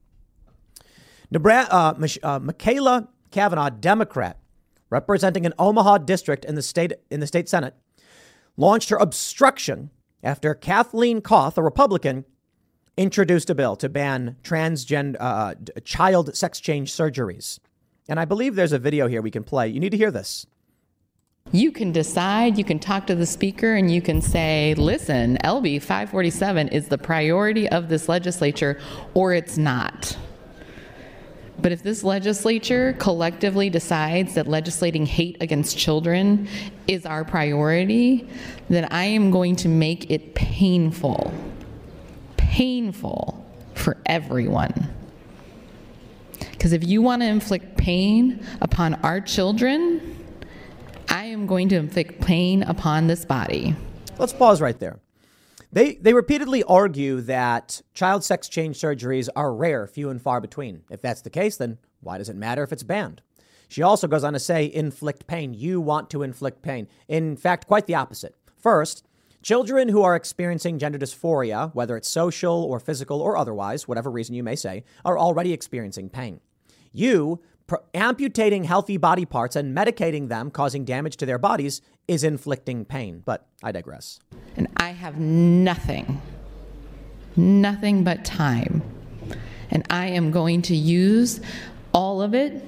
Nebraska, uh, Mich- uh, Michaela Cavanaugh, Democrat, representing an Omaha district in the state in the state Senate, launched her obstruction after Kathleen Koth, a Republican, introduced a bill to ban transgender uh, child sex change surgeries. And I believe there's a video here we can play. You need to hear this. You can decide, you can talk to the speaker, and you can say, listen, L B five forty-seven is the priority of this legislature, or it's not. But if this legislature collectively decides that legislating hate against children is our priority, then I am going to make it painful, painful for everyone. Because if you want to inflict pain upon our children, I am going to inflict pain upon this body. Let's pause right there. They they repeatedly argue that child sex change surgeries are rare, few and far between. If that's the case, then why does it matter if it's banned? She also goes on to say, inflict pain. You want to inflict pain. In fact, quite the opposite. First, children who are experiencing gender dysphoria, whether it's social or physical or otherwise, whatever reason you may say, are already experiencing pain. You pr- amputating healthy body parts and medicating them, causing damage to their bodies, is inflicting pain. But I digress. And I have nothing, nothing but time. And I am going to use all of it.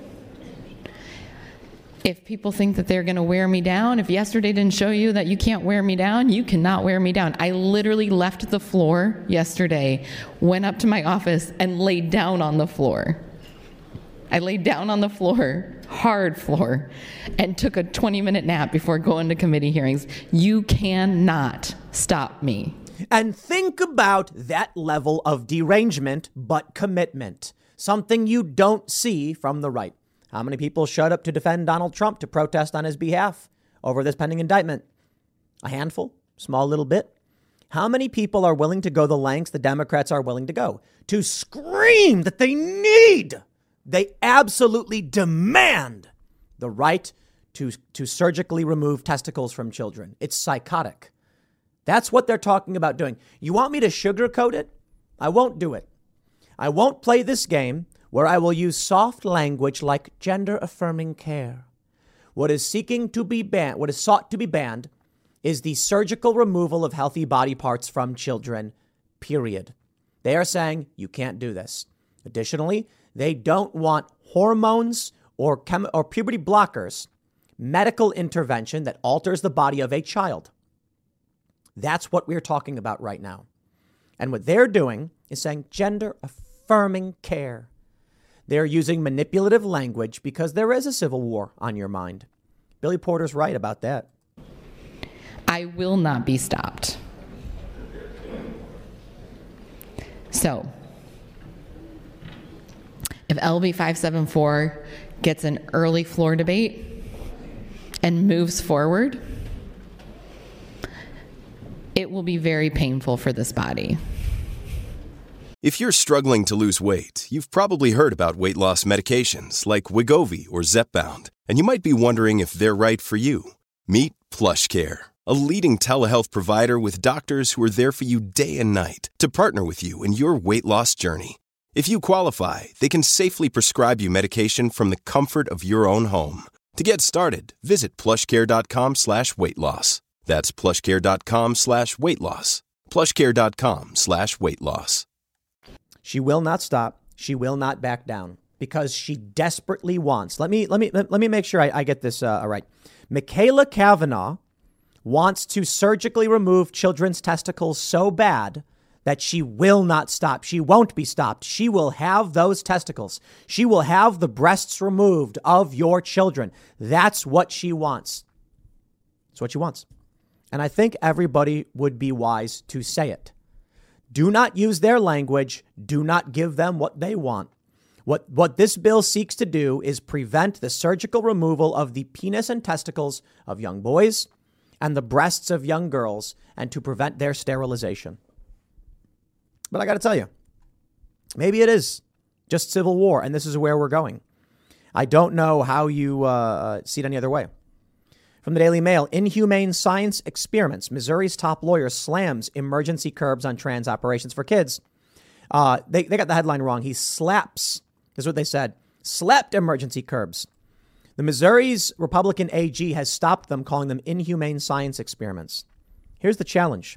If people think that they're going to wear me down, if yesterday didn't show you that you can't wear me down, you cannot wear me down. I literally left the floor yesterday, went up to my office, and laid down on the floor. I laid down on the floor, hard floor, and took a twenty-minute nap before going to committee hearings. You cannot stop me. And think about that level of derangement, but commitment. Something you don't see from the right. How many people showed up to defend Donald Trump, to protest on his behalf over this pending indictment? A handful, small little bit. How many people are willing to go the lengths the Democrats are willing to go to scream that they need, they absolutely demand the right to, to surgically remove testicles from children? It's psychotic. That's what they're talking about doing. You want me to sugarcoat it? I won't do it. I won't play this game where I will use soft language like gender-affirming care. What is seeking to be banned, what is sought to be banned, is the surgical removal of healthy body parts from children, period. They are saying you can't do this. Additionally, they don't want hormones or chem- or puberty blockers, medical intervention that alters the body of a child. That's what we're talking about right now. And what they're doing is saying gender-affirming care. They're using manipulative language because there is a civil war on your mind. Billy Porter's right about that. I will not be stopped. So, if L B five seventy-four gets an early floor debate and moves forward, it will be very painful for this body. If you're struggling to lose weight, you've probably heard about weight loss medications like Wegovy or Zepbound, and you might be wondering if they're right for you. Meet PlushCare, a leading telehealth provider with doctors who are there for you day and night to partner with you in your weight loss journey. If you qualify, they can safely prescribe you medication from the comfort of your own home. To get started, visit plushcare.com slash weight loss. That's plushcare.com slash weight loss. plushcare.com slash weight loss. She will not stop. She will not back down because she desperately wants. Let me let me let me make sure I, I get this uh, all right. Michaela Cavanaugh wants to surgically remove children's testicles so bad that she will not stop. She won't be stopped. She will have those testicles. She will have the breasts removed of your children. That's what she wants. That's what she wants. And I think everybody would be wise to say it. Do not use their language. Do not give them what they want. What, what this bill seeks to do is prevent the surgical removal of the penis and testicles of young boys and the breasts of young girls, and to prevent their sterilization. But I got to tell you, maybe it is just civil war, and this is where we're going. I don't know how you uh, see it any other way. From the Daily Mail, inhumane science experiments. Missouri's top lawyer slams emergency curbs on trans operations for kids. Uh, they, they got the headline wrong. He slaps, is what they said, slapped emergency curbs. The Missouri's Republican A G has stopped them, calling them inhumane science experiments. Here's the challenge.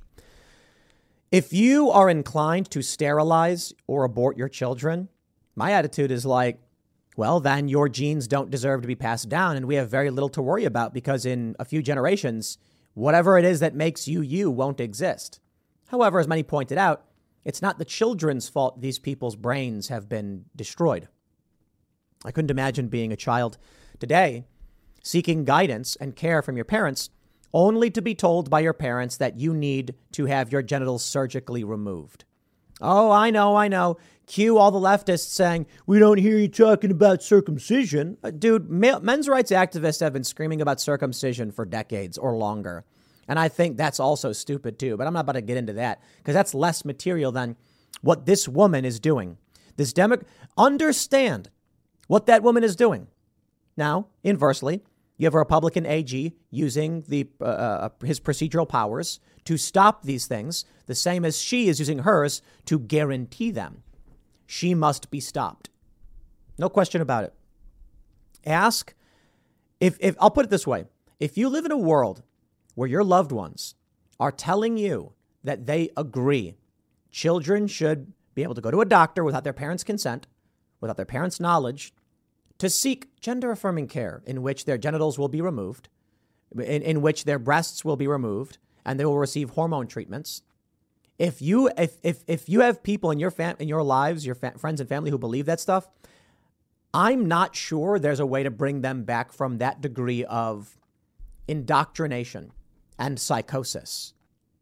If you are inclined to sterilize or abort your children, my attitude is like, well, then your genes don't deserve to be passed down, and we have very little to worry about because in a few generations, whatever it is that makes you you won't exist. However, as many pointed out, it's not the children's fault these people's brains have been destroyed. I couldn't imagine being a child today seeking guidance and care from your parents only to be told by your parents that you need to have your genitals surgically removed. Oh, I know, I know. Cue all the leftists saying, we don't hear you talking about circumcision. Uh, dude, ma- men's rights activists have been screaming about circumcision for decades or longer. And I think that's also stupid, too. But I'm not about to get into that because that's less material than what this woman is doing. This demo- Understand what that woman is doing. Now, inversely, you have a Republican A G using the uh, uh, his procedural powers to stop these things, the same as she is using hers to guarantee them. She must be stopped. No question about it. Ask if, if I'll put it this way. If you live in a world where your loved ones are telling you that they agree children should be able to go to a doctor without their parents' consent, without their parents' knowledge, to seek gender-affirming care in which their genitals will be removed, in, in which their breasts will be removed, and they will receive hormone treatments. If you if if if you have people in your fam- in your lives, your fa- friends and family who believe that stuff, I'm not sure there's a way to bring them back from that degree of indoctrination and psychosis.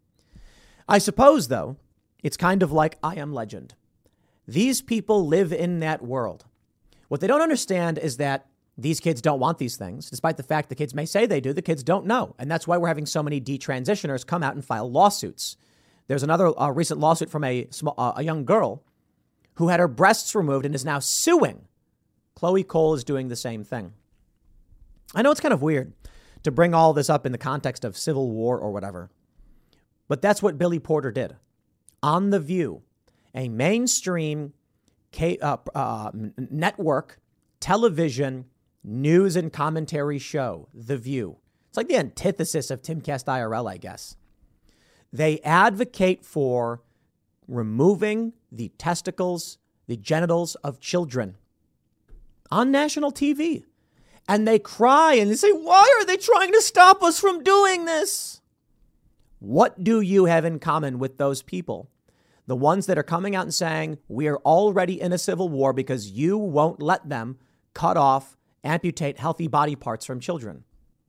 I suppose, though, it's kind of like I Am Legend. These people live in that world. What they don't understand is that these kids don't want these things, despite the fact the kids may say they do. The kids don't know. And that's why we're having so many detransitioners come out and file lawsuits. There's another uh, recent lawsuit from a, small, uh, a young girl who had her breasts removed and is now suing. Chloe Cole is doing the same thing. I know it's kind of weird to bring all this up in the context of civil war or whatever, but that's what Billy Porter did. On The View, a mainstream K, uh, uh, network, television, news and commentary show, The View. It's like the antithesis of Timcast I R L, I guess. They advocate for removing the testicles, the genitals of children on national T V. And they cry and they say, why are they trying to stop us from doing this? What do you have in common with those people? The ones that are coming out and saying, we are already in a civil war because you won't let them cut off, amputate healthy body parts from children.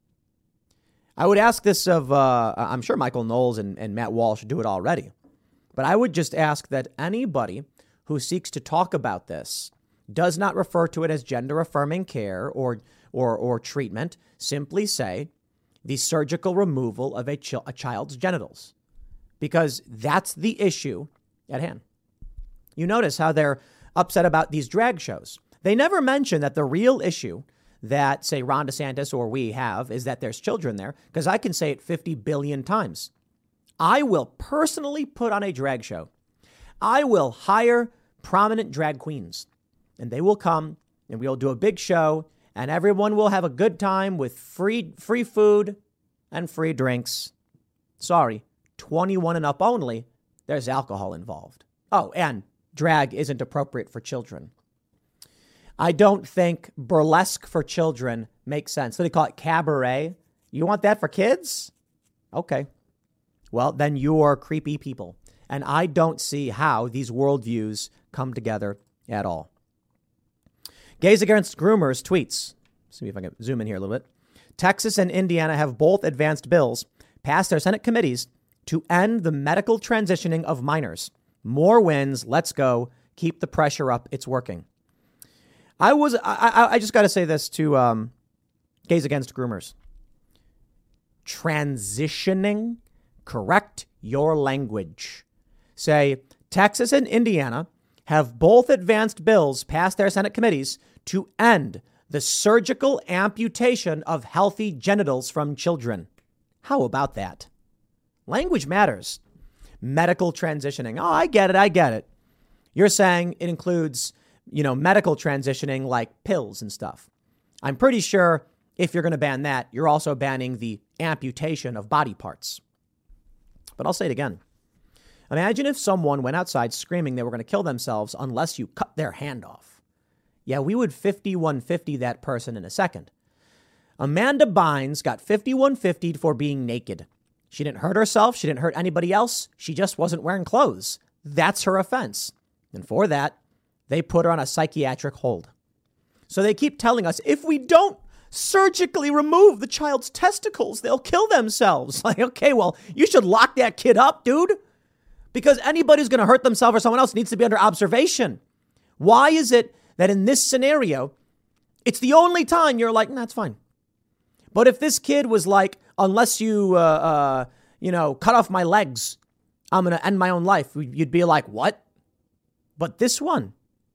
I would ask this of, uh, I'm sure Michael Knowles and, and Matt Walsh do it already. But I would just ask that anybody who seeks to talk about this does not refer to it as gender-affirming care or, or, or treatment. Simply say the surgical removal of a, ch- a child's genitals. Because that's the issue at hand. You notice how they're upset about these drag shows. They never mention that the real issue that, say, Ron DeSantis or we have is that there's children there, because I can say it fifty billion times. I will personally put on a drag show. I will hire prominent drag queens, and they will come, and we'll do a big show, and everyone will have a good time with free free food and free drinks. Sorry, twenty-one and up only. There's alcohol involved. Oh, and drag isn't appropriate for children. I don't think burlesque for children makes sense. So they call it cabaret. You want that for kids? Okay. Well, then you're creepy people. And I don't see how these worldviews come together at all. Gays Against Groomers tweets. See if I can zoom in here a little bit. Texas and Indiana have both advanced bills passed their Senate committees to end the medical transitioning of minors. More wins. Let's go. Keep the pressure up. It's working. I was, I, I, I just got to say this to um, Gays Against Groomers. Transitioning, correct your language. Say, Texas and Indiana have both advanced bills passed their Senate committees to end the surgical amputation of healthy genitals from children. How about that? Language matters. Medical transitioning. Oh, I get it. I get it. You're saying it includes, you know, medical transitioning like pills and stuff. I'm pretty sure if you're going to ban that, you're also banning the amputation of body parts. But I'll say it again. Imagine if someone went outside screaming they were going to kill themselves unless you cut their hand off. Yeah, we would fifty-one fifty that person in a second. Amanda Bynes got fifty-one fiftied for being naked. She didn't hurt herself. She didn't hurt anybody else. She just wasn't wearing clothes. That's her offense. And for that, they put her on a psychiatric hold. So they keep telling us if we don't surgically remove the child's testicles, they'll kill themselves. Like, okay, well, you should lock that kid up, dude. Because anybody who's going to hurt themselves or someone else needs to be under observation. Why is it that in this scenario, it's the only time you're like, nah, it's fine. But if this kid was like, unless you, uh, uh, you know, cut off my legs, I'm going to end my own life, you'd be like, what? But this one,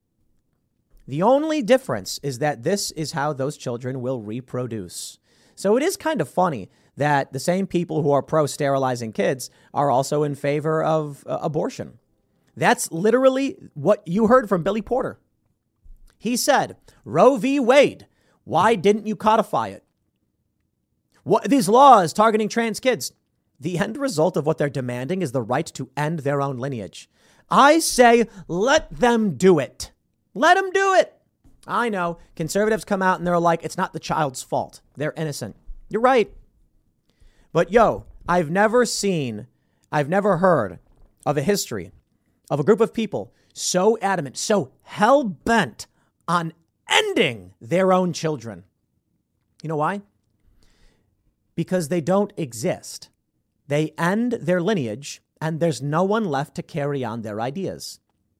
the only difference is that this is how those children will reproduce. So it is kind of funny that the same people who are pro-sterilizing kids are also in favor of uh, abortion. That's literally what you heard from Billy Porter. He said, Roe v. Wade, why didn't you codify it? What, these laws targeting trans kids, the end result of what they're demanding is the right to end their own lineage. I say, let them do it. Let them do it. I know conservatives come out and they're like, it's not the child's fault. They're innocent. You're right. But yo, I've never seen, I've never heard of a history of a group of people so adamant, so hell-bent on ending their own children. You know why? Because they don't exist. They end their lineage and there's no one left to carry on their ideas.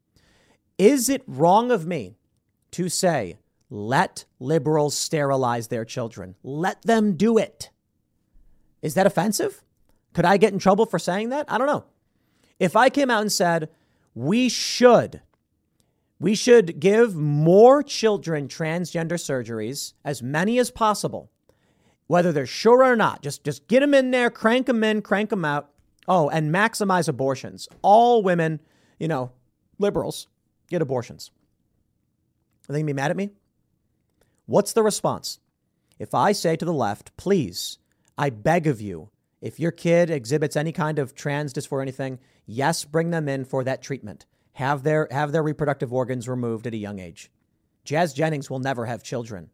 Is it wrong of me to say, let liberals sterilize their children? Let them do it. Is that offensive? Could I get in trouble for saying that? I don't know. If I came out and said, we should, we should give more children transgender surgeries, as many as possible, whether they're sure or not, just, just get them in there, crank them in, crank them out. Oh, and maximize abortions. All women, you know, liberals, get abortions. Are they going to be mad at me? What's the response? If I say to the left, please, I beg of you, if your kid exhibits any kind of trans dysphoria or anything, yes, bring them in for that treatment. Have their have their reproductive organs removed at a young age. Jazz Jennings will never have children.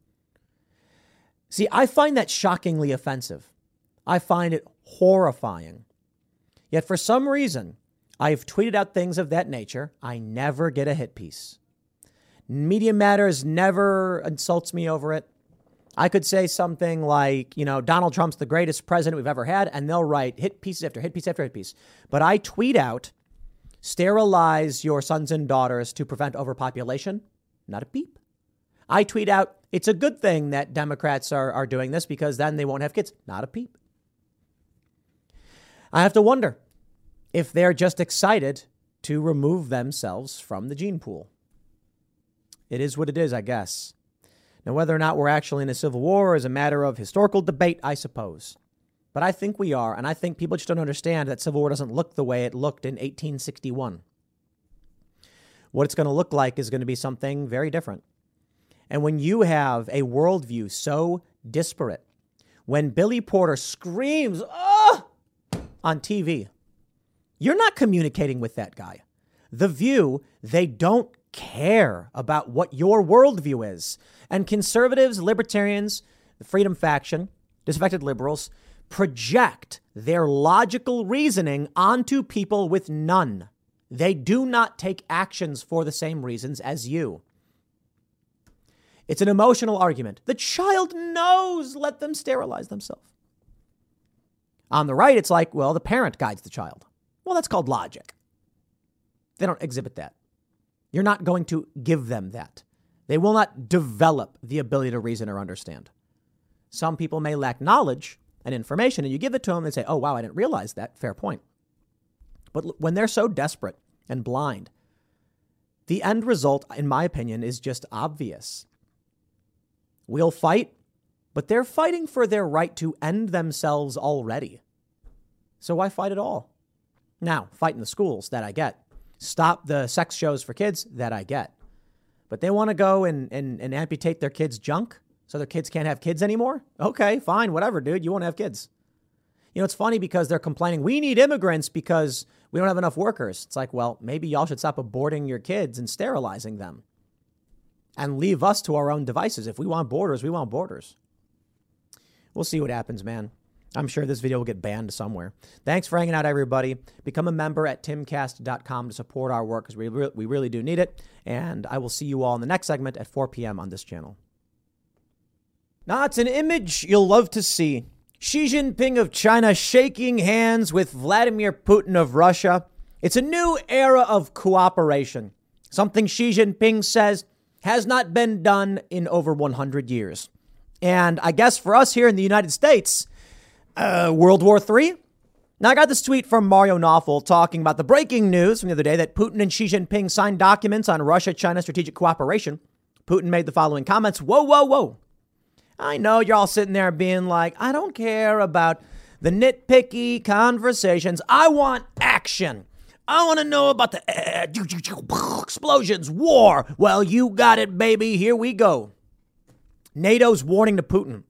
See, I find that shockingly offensive. I find it horrifying. Yet for some reason, I've tweeted out things of that nature. I never get a hit piece. Media Matters never insults me over it. I could say something like, you know, Donald Trump's the greatest president we've ever had, and they'll write hit pieces after hit piece after hit piece. But I tweet out, sterilize your sons and daughters to prevent overpopulation. Not a peep. I tweet out, it's a good thing that Democrats are, are doing this because then they won't have kids. Not a peep. I have to wonder if they're just excited to remove themselves from the gene pool. It is what it is, I guess. Now, whether or not we're actually in a civil war is a matter of historical debate, I suppose. But I think we are, and I think people just don't understand that civil war doesn't look the way it looked in eighteen sixty-one. What it's going to look like is going to be something very different. And when you have a worldview so disparate, when Billy Porter screams, oh, on T V, you're not communicating with that guy. The View, they don't care about what your worldview is. And conservatives, libertarians, the Freedom Faction, disaffected liberals, project their logical reasoning onto people with none. They do not take actions for the same reasons as you. It's an emotional argument. The child knows. Let them sterilize themselves. On the right, it's like, well, the parent guides the child. Well, that's called logic. They don't exhibit that. You're not going to give them that. They will not develop the ability to reason or understand. Some people may lack knowledge and information, and you give it to them and say, oh, wow, I didn't realize that. Fair point. But when they're so desperate and blind, the end result, in my opinion, is just obvious. We'll fight, but they're fighting for their right to end themselves already. So why fight at all? Now, fight in the schools, that I get. Stop the sex shows for kids, that I get. But they want to go and, and, and amputate their kids' junk so their kids can't have kids anymore? Okay, fine, whatever, dude. You won't have kids. You know, it's funny because they're complaining, we need immigrants because we don't have enough workers. It's like, well, maybe y'all should stop aborting your kids and sterilizing them and leave us to our own devices. If we want borders, we want borders. We'll see what happens, man. I'm sure this video will get banned somewhere. Thanks for hanging out, everybody. Become a member at timcast dot com to support our work because we, re- we really do need it. And I will see you all in the next segment at four p.m. on this channel. Now, it's an image you'll love to see. Xi Jinping of China shaking hands with Vladimir Putin of Russia. It's a new era of cooperation. Something Xi Jinping says has not been done in over one hundred years. And I guess for us here in the United States, uh, World War Three. Now, I got this tweet from Mario Nawfal talking about the breaking news from the other day that Putin and Xi Jinping signed documents on Russia-China strategic cooperation. Putin made the following comments. Whoa, whoa, whoa. I know you're all sitting there being like, I don't care about the nitpicky conversations. I want action. I want to know about the uh, explosions, war. Well, you got it, baby. Here we go. NATO's warning to Putin.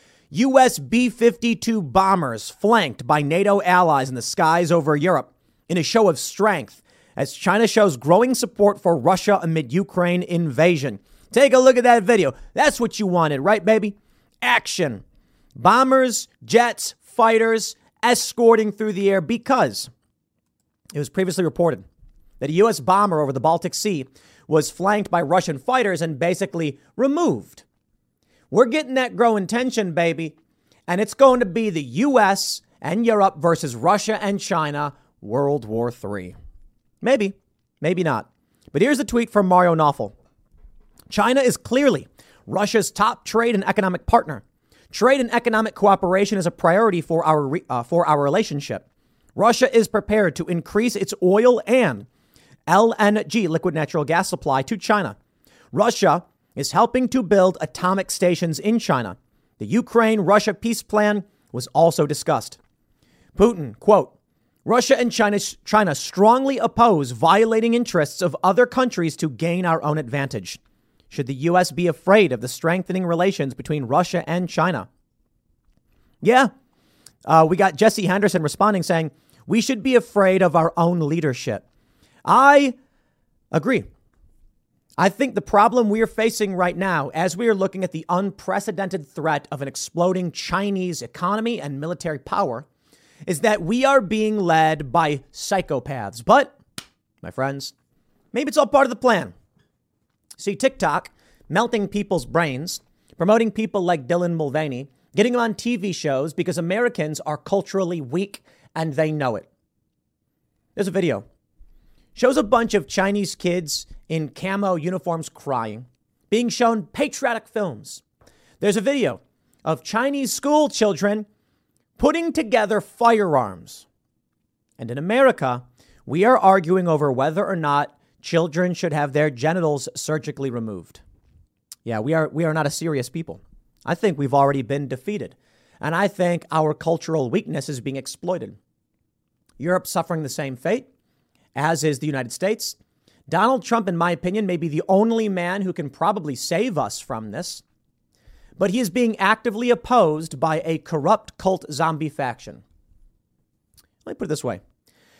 U S B fifty-two bombers flanked by NATO allies in the skies over Europe in a show of strength as China shows growing support for Russia amid Ukraine invasion. Take a look at that video. That's what you wanted, right, baby? Action. Bombers, jets, fighters escorting through the air because it was previously reported that a U S bomber over the Baltic Sea was flanked by Russian fighters and basically removed. We're getting that growing tension, baby. And it's going to be the U S and Europe versus Russia and China, World War Three. Maybe, maybe not. But here's a tweet from Mario Nawfal. China is clearly Russia's top trade and economic partner. Trade and economic cooperation is a priority for our re- uh, for our relationship. Russia is prepared to increase its oil and L N G, liquid natural gas supply, to China. Russia is helping to build atomic stations in China. The Ukraine-Russia peace plan was also discussed. Putin, quote, Russia and China, China strongly oppose violating interests of other countries to gain our own advantage. Should the U S be afraid of the strengthening relations between Russia and China? Yeah. Uh, we got Jesse Henderson responding saying, we should be afraid of our own leadership. I agree. I think the problem we are facing right now, as we are looking at the unprecedented threat of an exploding Chinese economy and military power, is that we are being led by psychopaths. But, my friends, maybe it's all part of the plan. See, TikTok melting people's brains, promoting people like Dylan Mulvaney, getting them on T V shows because Americans are culturally weak and they know it. There's a video. Shows a bunch of Chinese kids in camo uniforms crying, being shown patriotic films. There's a video of Chinese school children putting together firearms. And in America, we are arguing over whether or not children should have their genitals surgically removed. Yeah, we are we are not a serious people. I think we've already been defeated. And I think our cultural weakness is being exploited. Europe's suffering the same fate, as is the United States. Donald Trump, in my opinion, may be the only man who can probably save us from this. But he is being actively opposed by a corrupt cult zombie faction. Let me put it this way.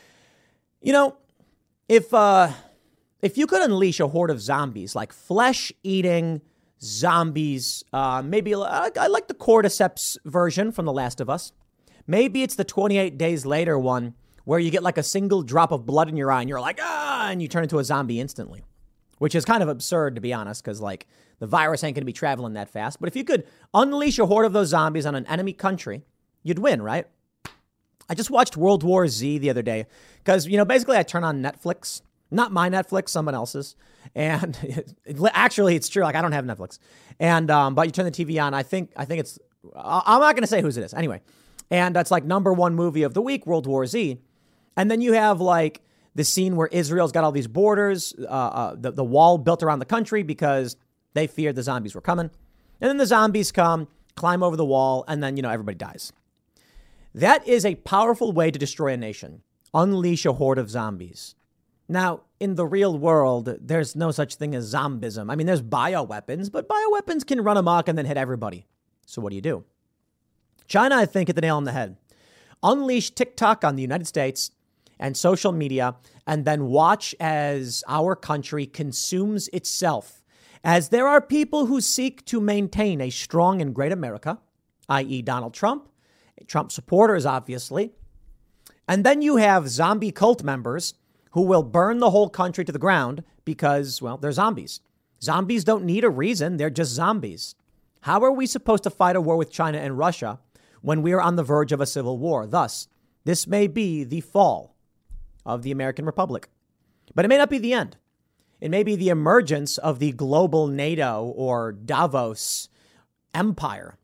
You know, if uh, if you could unleash a horde of zombies, like flesh-eating zombies, uh, maybe I, I like the cordyceps version from The Last of Us. Maybe it's the twenty-eight days later one where you get like a single drop of blood in your eye and you're like, ah, and you turn into a zombie instantly, which is kind of absurd, to be honest, because like the virus ain't going to be traveling that fast. But if you could unleash a horde of those zombies on an enemy country, you'd win, right? I just watched World War Z the other day because, you know, basically I turn on Netflix, not my Netflix, someone else's. And it, it, actually, it's true. Like, I don't have Netflix. And um, but you turn the T V on. I think I think it's I'm not going to say whose it is anyway. And that's like number one movie of the week, World War Z. And then you have like the scene where Israel's got all these borders, uh, uh, the, the wall built around the country because they feared the zombies were coming. And then the zombies come, climb over the wall, and then, you know, everybody dies. That is a powerful way to destroy a nation. Unleash a horde of zombies. Now, in the real world, there's no such thing as zombism. I mean, there's bioweapons, but bioweapons can run amok and then hit everybody. So what do you do? China, I think, hit the nail on the head. Unleash TikTok on the United States and social media, and then watch as our country consumes itself. As there are people who seek to maintain a strong and great America, that is. Donald Trump, Trump supporters, obviously. And then you have zombie cult members who will burn the whole country to the ground because, well, they're zombies. Zombies don't need a reason. They're just zombies. How are we supposed to fight a war with China and Russia when we are on the verge of a civil war? Thus, this may be the fall of the American Republic. But it may not be the end. It may be the emergence of the global NATO or Davos empire.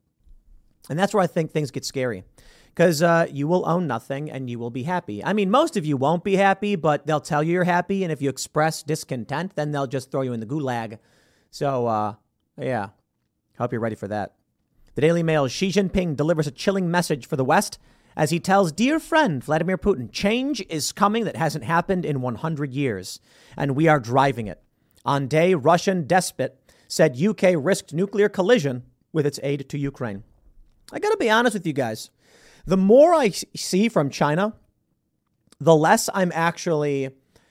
And that's where I think things get scary. Because uh, you will own nothing and you will be happy. I mean, most of you won't be happy, but they'll tell you you're happy. And if you express discontent, then they'll just throw you in the gulag. So, uh, yeah, hope you're ready for that. The Daily Mail, Xi Jinping delivers a chilling message for the West as he tells dear friend Vladimir Putin, change is coming that hasn't happened in one hundred years. And we are driving it. On day, Russian despot said U K risked nuclear collision with its aid to Ukraine. I got to be honest with you guys. The more I see from China, the less I'm actually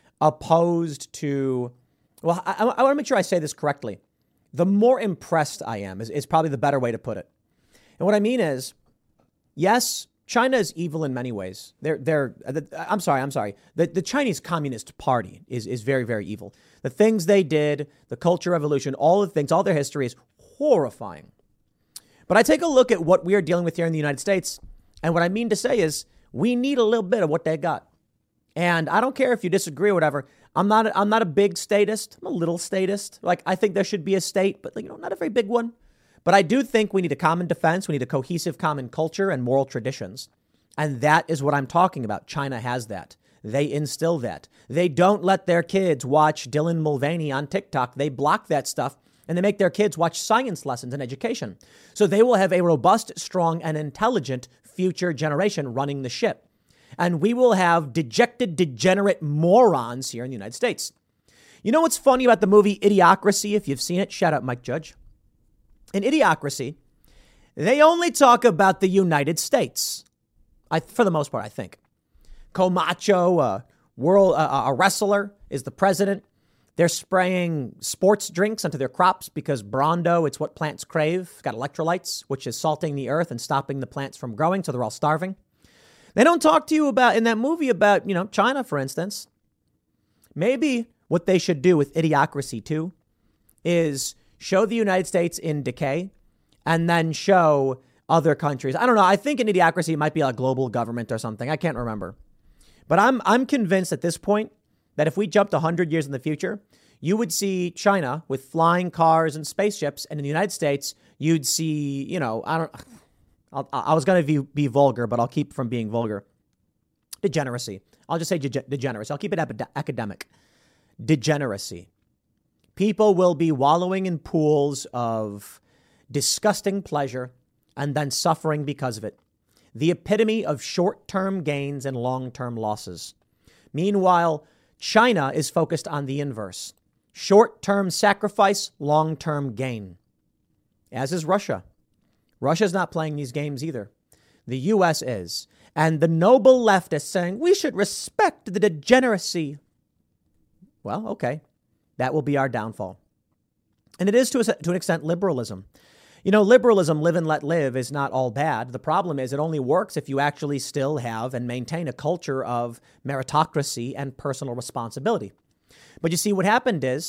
opposed to, well, I, I want to make sure I say this correctly. The more impressed I am is, is probably the better way to put it. And what I mean is, yes, China is evil in many ways. They're, they're, I'm sorry, I'm sorry. The, the Chinese Communist Party is, is very, very evil. The things they did, the Cultural Revolution, all the things, all their history is horrifying. But I take a look at what we are dealing with here in the United States. And what I mean to say is we need a little bit of what they got. And I don't care if you disagree or whatever. I'm not a, I'm not a big statist. I'm a little statist. Like, I think there should be a state, but, you know, not a very big one. But I do think we need a common defense. We need a cohesive common culture and moral traditions. And that is what I'm talking about. China has that. They instill that. They don't let their kids watch Dylan Mulvaney on TikTok. They block that stuff. And they make their kids watch science lessons and education. So they will have a robust, strong, and intelligent future generation running the ship. And we will have dejected, degenerate morons here in the United States. You know what's funny about the movie Idiocracy? If you've seen it, shout out Mike Judge. In Idiocracy, they only talk about the United States. I, for the most part, I think. Camacho, a world, uh, a wrestler, is the president. They're spraying sports drinks onto their crops because Brawndo, it's what plants crave. Got electrolytes, which is salting the earth and stopping the plants from growing, so they're all starving. They don't talk to you about, in that movie, about, you know, China, for instance. Maybe what they should do with Idiocracy, too, is show the United States in decay and then show other countries. I don't know. I think in Idiocracy, it might be a global government or something. I can't remember. But I'm I'm convinced at this point that if we jumped one hundred years in the future, you would see China with flying cars and spaceships. And in the United States, you'd see, you know, I don't, I'll, I was going to be, be vulgar, but I'll keep from being vulgar. Degeneracy. I'll just say de- degeneracy. I'll keep it ep- academic. Degeneracy. People will be wallowing in pools of disgusting pleasure and then suffering because of it. The epitome of short-term gains and long-term losses. Meanwhile, China is focused on the inverse. Short-term sacrifice, long-term gain. As is Russia. Russia's not playing these games either. The U S is. And the noble left is saying, we should respect the degeneracy. Well, okay. That will be our downfall. And it is to, a, to an extent liberalism. You know, liberalism, live and let live, is not all bad. The problem is it only works if you actually still have and maintain a culture of meritocracy and personal responsibility. But you see, what happened is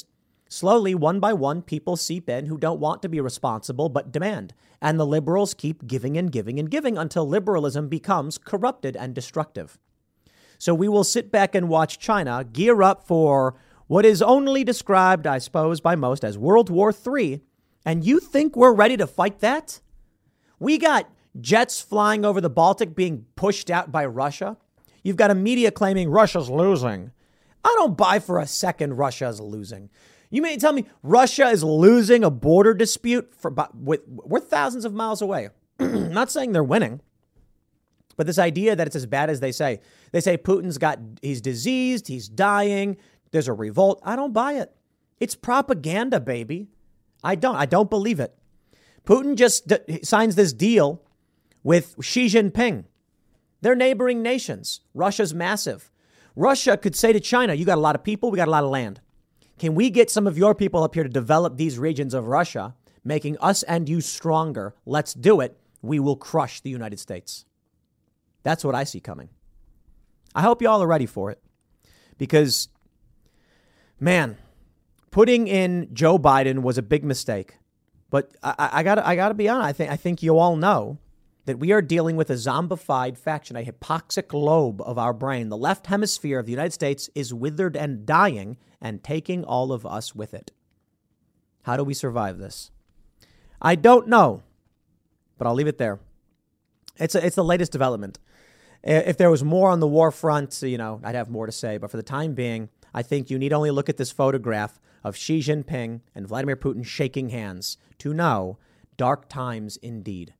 Slowly, one by one, people seep in who don't want to be responsible but demand. And the liberals keep giving and giving and giving until liberalism becomes corrupted and destructive. So we will sit back and watch China gear up for what is only described, I suppose, by most as World War Three. And you think we're ready to fight that? We got jets flying over the Baltic being pushed out by Russia. You've got a media claiming Russia's losing. I don't buy for a second Russia's losing. You may tell me Russia is losing a border dispute for, with, we're thousands of miles away. I'm not saying they're winning, but this idea that it's as bad as they say. They say Putin's got, he's diseased, he's dying, there's a revolt. I don't buy it. It's propaganda, baby. I don't. I don't believe it. Putin just d- signs this deal with Xi Jinping. They're neighboring nations. Russia's massive. Russia could say to China, you got a lot of people, we got a lot of land. Can we get some of your people up here to develop these regions of Russia, making us and you stronger? Let's do it. We will crush the United States. That's what I see coming. I hope you all are ready for it. Because, man, putting in Joe Biden was a big mistake. But I, I gotta, I gotta be honest. I think, I think you all know that we are dealing with a zombified faction, a hypoxic lobe of our brain. The left hemisphere of the United States is withered and dying and taking all of us with it. How do we survive this? I don't know, but I'll leave it there. It's a, it's the latest development. If there was more on the war front, you know, I'd have more to say. But for the time being, I think you need only look at this photograph of Xi Jinping and Vladimir Putin shaking hands to know dark times indeed.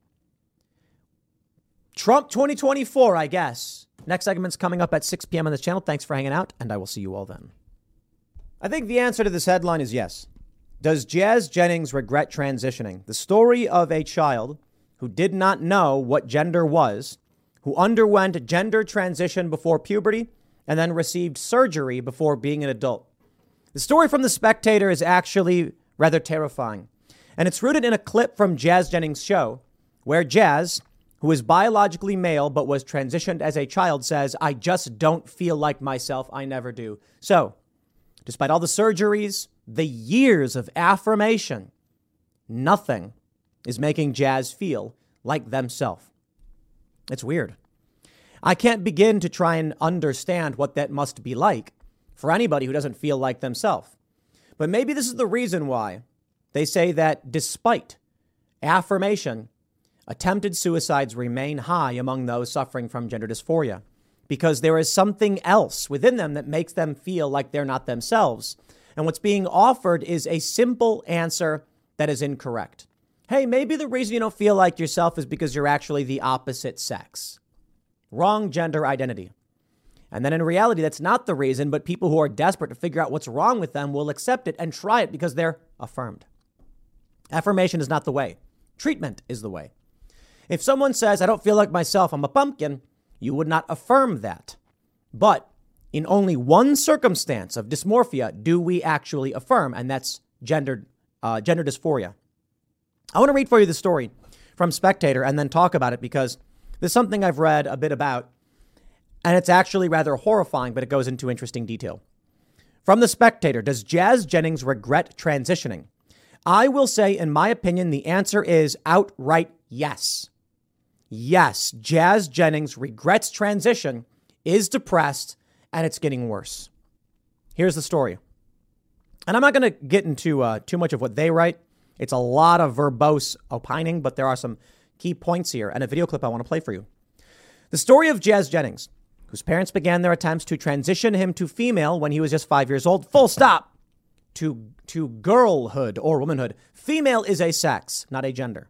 Trump twenty twenty-four, I guess. Next segment's coming up at six p.m. on this channel. Thanks for hanging out, and I will see you all then. I think the answer to this headline is yes. Does Jazz Jennings regret transitioning? The story of a child who did not know what gender was, who underwent gender transition before puberty, and then received surgery before being an adult. The story from The Spectator is actually rather terrifying, and it's rooted in a clip from Jazz Jennings' show, where Jazz, who is biologically male but was transitioned as a child, says, I just don't feel like myself. I never do. So, despite all the surgeries, the years of affirmation, nothing is making Jazz feel like themselves. It's weird. I can't begin to try and understand what that must be like for anybody who doesn't feel like themselves. But maybe this is the reason why they say that despite affirmation, attempted suicides remain high among those suffering from gender dysphoria, because there is something else within them that makes them feel like they're not themselves. And what's being offered is a simple answer that is incorrect. Hey, maybe the reason you don't feel like yourself is because you're actually the opposite sex. Wrong gender identity. And then in reality, that's not the reason, but people who are desperate to figure out what's wrong with them will accept it and try it because they're affirmed. Affirmation is not the way. Treatment is the way. If someone says, I don't feel like myself, I'm a pumpkin, you would not affirm that. But in only one circumstance of dysmorphia do we actually affirm, and that's gender, uh, gender dysphoria. I want to read for you the story from Spectator and then talk about it because there's something I've read a bit about, and it's actually rather horrifying, but it goes into interesting detail. From The Spectator, does Jazz Jennings regret transitioning? I will say, in my opinion, the answer is outright yes. Yes, Jazz Jennings regrets transition, is depressed, and it's getting worse. Here's the story. And I'm not going to get into uh, too much of what they write. It's a lot of verbose opining, but there are some key points here and a video clip I want to play for you. The story of Jazz Jennings, whose parents began their attempts to transition him to female when he was just five years old. Full stop. To, to girlhood or womanhood. Female is a sex, not a gender.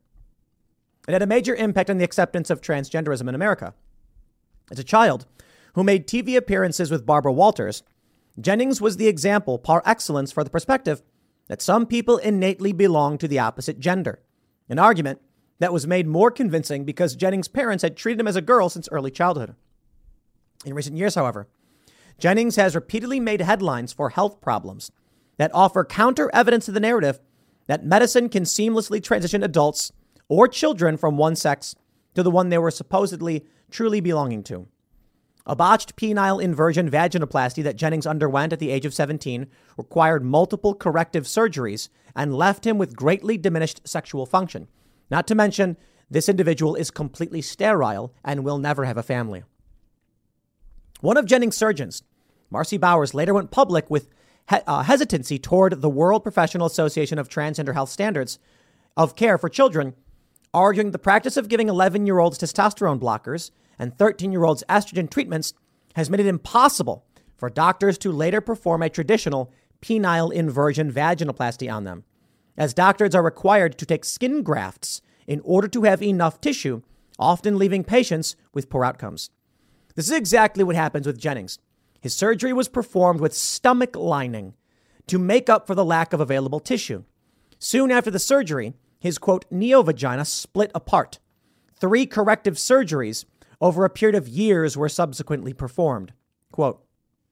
It had a major impact on the acceptance of transgenderism in America. As a child who made T V appearances with Barbara Walters, Jennings was the example par excellence for the perspective that some people innately belong to the opposite gender, an argument that was made more convincing because Jennings' parents had treated him as a girl since early childhood. In recent years, however, Jennings has repeatedly made headlines for health problems that offer counter evidence to the narrative that medicine can seamlessly transition adults or children from one sex to the one they were supposedly truly belonging to. A botched penile inversion vaginoplasty that Jennings underwent at the age of seventeen required multiple corrective surgeries and left him with greatly diminished sexual function. Not to mention, this individual is completely sterile and will never have a family. One of Jennings' surgeons, Marcy Bowers, later went public with he- uh, hesitancy toward the World Professional Association of Transgender Health Standards of Care for Children, arguing the practice of giving eleven-year-olds testosterone blockers and thirteen-year-olds estrogen treatments has made it impossible for doctors to later perform a traditional penile inversion vaginoplasty on them, as doctors are required to take skin grafts in order to have enough tissue, often leaving patients with poor outcomes. This is exactly what happens with Jennings. His surgery was performed with stomach lining to make up for the lack of available tissue. Soon after the surgery, his, quote, neovagina split apart. Three corrective surgeries over a period of years were subsequently performed. Quote,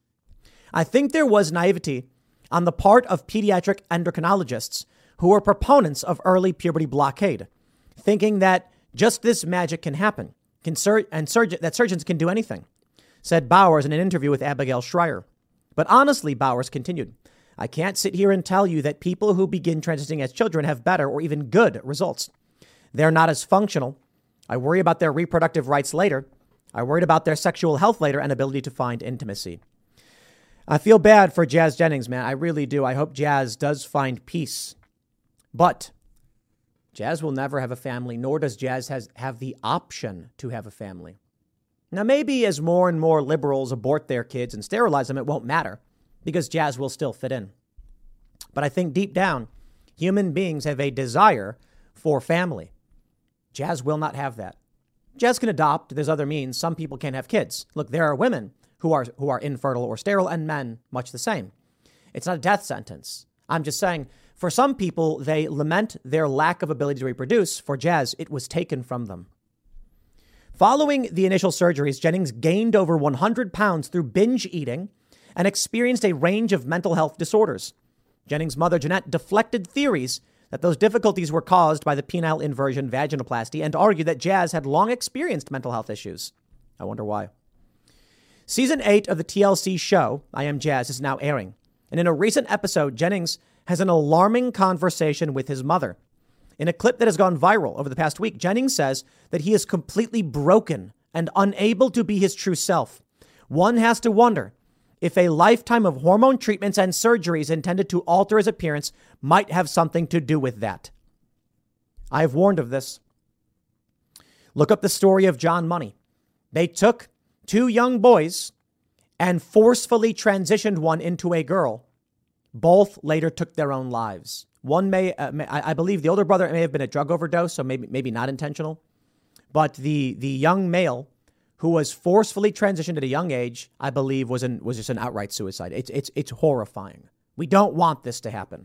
I think there was naivety on the part of pediatric endocrinologists who were proponents of early puberty blockade, thinking that just this magic can happen can sur- and surg- that surgeons can do anything, said Bowers in an interview with Abigail Schreier. But honestly, Bowers continued, I can't sit here and tell you that people who begin transitioning as children have better or even good results. They're not as functional. I worry about their reproductive rights later. I worried about their sexual health later and ability to find intimacy. I feel bad for Jazz Jennings, man. I really do. I hope Jazz does find peace. But Jazz will never have a family, nor does Jazz has, have the option to have a family. Now, maybe as more and more liberals abort their kids and sterilize them, it won't matter because Jazz will still fit in. But I think deep down, human beings have a desire for family. Jazz will not have that. Jazz can adopt. There's other means. Some people can't have kids. Look, there are women who are who are infertile or sterile and men much the same. It's not a death sentence. I'm just saying for some people, they lament their lack of ability to reproduce. For Jazz, it was taken from them. Following the initial surgeries, Jennings gained over one hundred pounds through binge eating and experienced a range of mental health disorders. Jennings' mother, Jeanette, deflected theories that those difficulties were caused by the penile inversion vaginoplasty and argued that Jazz had long experienced mental health issues. I wonder why. Season eight of the T L C show, I Am Jazz, is now airing. And in a recent episode, Jennings has an alarming conversation with his mother. In a clip that has gone viral over the past week, Jennings says that he is completely broken and unable to be his true self. One has to wonder if a lifetime of hormone treatments and surgeries intended to alter his appearance might have something to do with that. I have warned of this. Look up the story of John Money. They took two young boys and forcefully transitioned one into a girl. Both later took their own lives. One may, uh, may I, I believe the older brother may have been a drug overdose, so maybe maybe not intentional. But the the young male who was forcefully transitioned at a young age, I believe, was an, was just an outright suicide. It's it's it's horrifying. We don't want this to happen,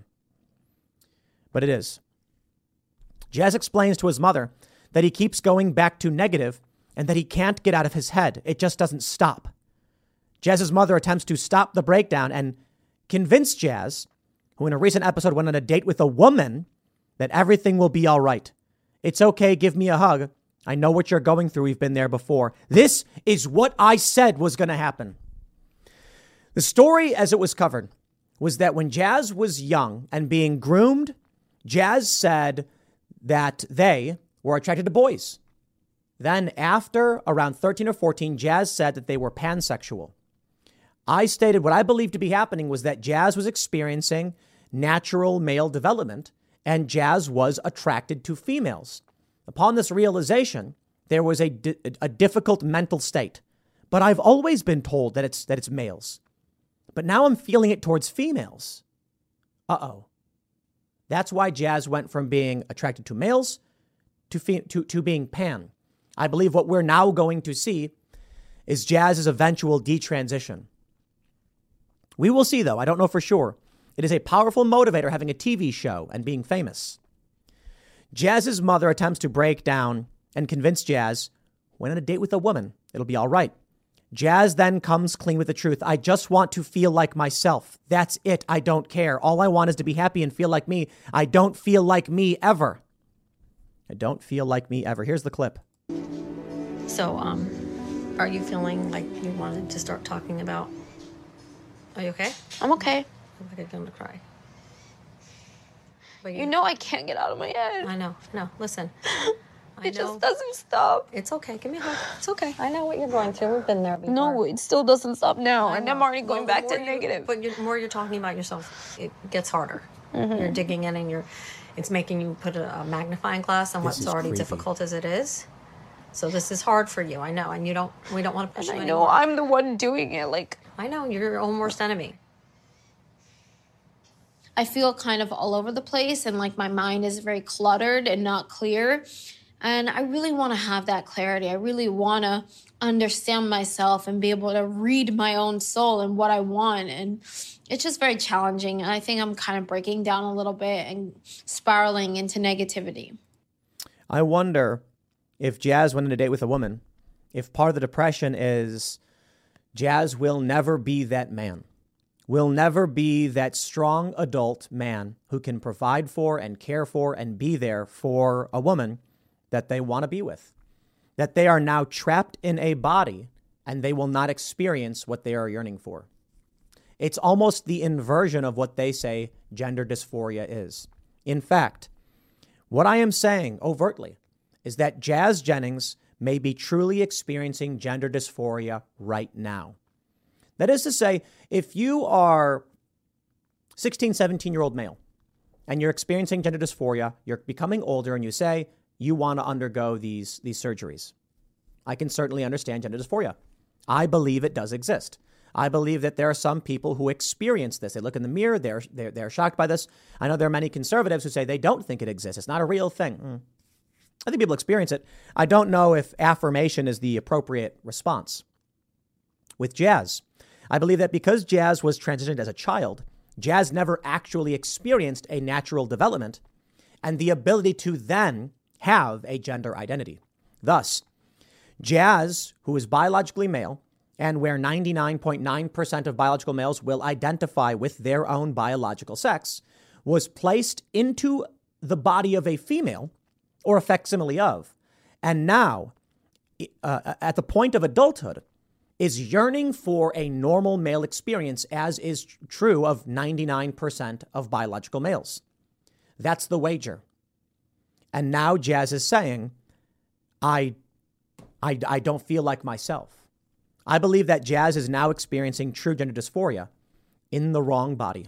but it is. Jazz explains to his mother that he keeps going back to negative and that he can't get out of his head. It just doesn't stop. Jazz's mother attempts to stop the breakdown and convince Jazz, who in a recent episode went on a date with a woman, that everything will be all right. It's okay. Give me a hug. I know what you're going through. We've been there before. This is what I said was going to happen. The story as it was covered was that when Jazz was young and being groomed, Jazz said that they were attracted to boys. Then after around thirteen or fourteen, Jazz said that they were pansexual. I stated what I believed to be happening was that Jazz was experiencing natural male development and Jazz was attracted to females. Upon this realization, there was a, di- a difficult mental state. But I've always been told that it's that it's males. But now I'm feeling it towards females. Uh-oh. That's why Jazz went from being attracted to males to, fe- to, to being pan. I believe what we're now going to see is Jazz's eventual detransition. We will see, though. I don't know for sure. It is a powerful motivator having a T V show and being famous. Jazz's mother attempts to break down and convince Jazz, when on a date with a woman, it'll be all right. Jazz then comes clean with the truth. I just want to feel like myself. That's it. I don't care. All I want is to be happy and feel like me. I don't feel like me ever. I don't feel like me ever. Here's the clip. So, um, Are you feeling like you wanted to start talking about... Are you okay? I'm okay. I'm like I'm gonna cry. But you, you know I can't get out of my head. I know. No, listen. I it know. just doesn't stop. It's okay. Give me a hug. It's okay. I know what you're going through. We've been there before. No, it still doesn't stop now. And I'm already going well, back to you, negative. But the more you're talking about yourself, it gets harder. Mm-hmm. You're digging in and you're... It's making you put a, a magnifying glass on This what's is already creepy. difficult as it is. So this is hard for you, I know, and you don't. We don't want to push and you I know anymore. I'm the one doing it. Like I know you're your own worst enemy. I feel kind of all over the place, and like my mind is very cluttered and not clear. And I really want to have that clarity. I really want to understand myself and be able to read my own soul and what I want. And it's just very challenging. And I think I'm kind of breaking down a little bit and spiraling into negativity. I wonder if Jazz went on a date with a woman, if part of the depression is Jazz will never be that man, will never be that strong adult man who can provide for and care for and be there for a woman that they want to be with, that they are now trapped in a body and they will not experience what they are yearning for. It's almost the inversion of what they say gender dysphoria is. In fact, what I am saying overtly is that Jazz Jennings may be truly experiencing gender dysphoria right now. That is to say, if you are sixteen, seventeen-year-old male and you're experiencing gender dysphoria, you're becoming older and you say you want to undergo these, these surgeries, I can certainly understand gender dysphoria. I believe it does exist. I believe that there are some people who experience this. They look in the mirror, they're, they're, they're shocked by this. I know there are many conservatives who say they don't think it exists. It's not a real thing. Mm. I think people experience it. I don't know if affirmation is the appropriate response. With Jazz, I believe that because Jazz was transitioned as a child, Jazz never actually experienced a natural development and the ability to then have a gender identity. Thus, Jazz, who is biologically male, and where ninety-nine point nine percent of biological males will identify with their own biological sex, was placed into the body of a female or a facsimile of, and now, uh, at the point of adulthood, is yearning for a normal male experience, as is true of ninety-nine percent of biological males. That's the wager. And now Jazz is saying, I, I, I don't feel like myself. I believe that Jazz is now experiencing true gender dysphoria in the wrong body.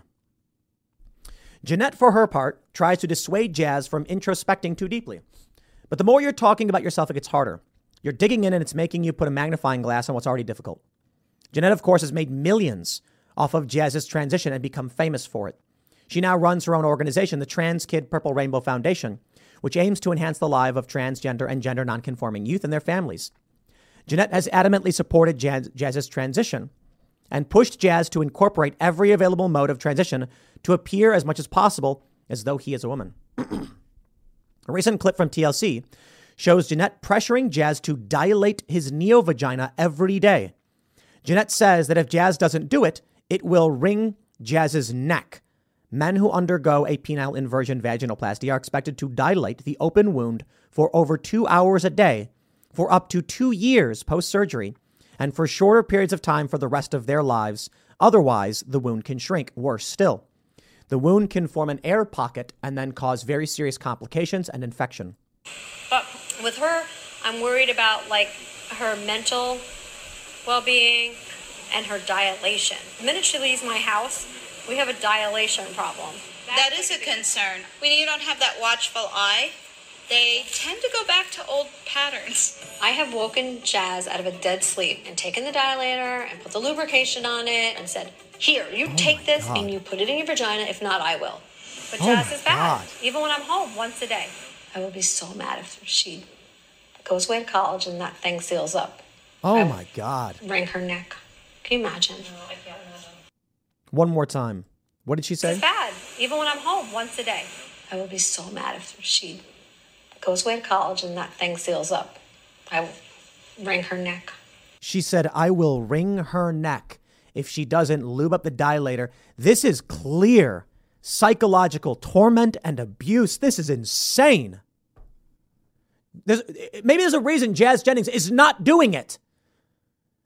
Jeanette, for her part, tries to dissuade Jazz from introspecting too deeply. But the more you're talking about yourself, it gets harder. You're digging in and it's making you put a magnifying glass on what's already difficult. Jeanette, of course, has made millions off of Jazz's transition and become famous for it. She now runs her own organization, the Trans Kid Purple Rainbow Foundation, which aims to enhance the lives of transgender and gender nonconforming youth and their families. Jeanette has adamantly supported Jazz, Jazz's transition and pushed Jazz to incorporate every available mode of transition to appear as much as possible as though he is a woman. A recent clip from T L C shows Jeanette pressuring Jazz to dilate his neo-vagina every day. Jeanette says that if Jazz doesn't do it, it will wring Jazz's neck. Men who undergo a penile inversion vaginoplasty are expected to dilate the open wound for over two hours a day for up to two years post-surgery, and for shorter periods of time for the rest of their lives. Otherwise, the wound can shrink. Worse still, the wound can form an air pocket and then cause very serious complications and infection. But with her, I'm worried about like her mental well-being and her dilation. The minute she leaves my house, we have a dilation problem. That is a concern. When you don't have that watchful eye, they tend to go back to old patterns. I have woken Jazz out of a dead sleep and taken the dilator and put the lubrication on it and said, here, you oh take this God. and you put it in your vagina. If not, I will. But oh Jazz is bad. God. Even when I'm home once a day. I would be so mad if she goes away to college and that thing seals up. Oh I my God. Wring her neck. Can you imagine? No, I can't imagine. One more time. What did she say? It's bad. Even when I'm home once a day. I would be so mad if she goes away to college and that thing seals up. I will wring her neck. She said, I will wring her neck if she doesn't lube up the dilator. This is clear psychological torment and abuse. This is insane. There's, maybe there's a reason Jazz Jennings is not doing it.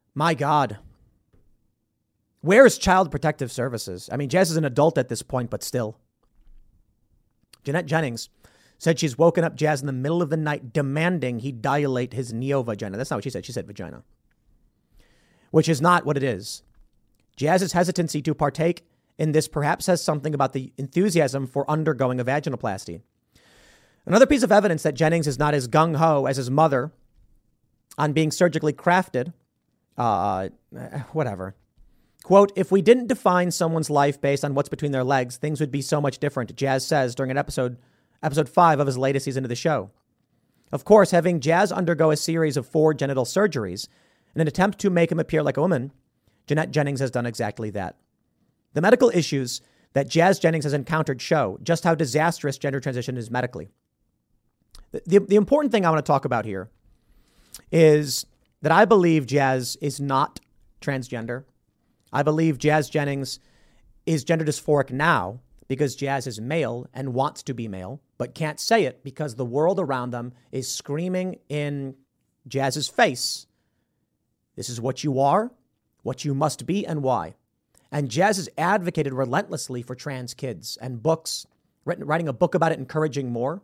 My God. Where is Child Protective Services? I mean, Jazz is an adult at this point, but still. Jeanette Jennings said she's woken up Jazz in the middle of the night demanding he dilate his neo-vagina. That's not what she said. She said vagina, which is not what it is. Jazz's hesitancy to partake in this perhaps says something about the enthusiasm for undergoing a vaginoplasty. Another piece of evidence that Jennings is not as gung-ho as his mother on being surgically crafted. Uh, whatever. Quote, if we didn't define someone's life based on what's between their legs, things would be so much different, Jazz says during an episode, episode five of his latest season of the show. Of course, having Jazz undergo a series of four genital surgeries in an attempt to make him appear like a woman, Jeanette Jennings has done exactly that. The medical issues that Jazz Jennings has encountered show just how disastrous gender transition is medically. The, the, the important thing I want to talk about here is that I believe Jazz is not transgender. I believe Jazz Jennings is gender dysphoric now because Jazz is male and wants to be male, but can't say it because the world around them is screaming in Jazz's face. This is what you are, what you must be, and why. And Jazz has advocated relentlessly for trans kids and books, written, writing a book about it, encouraging more.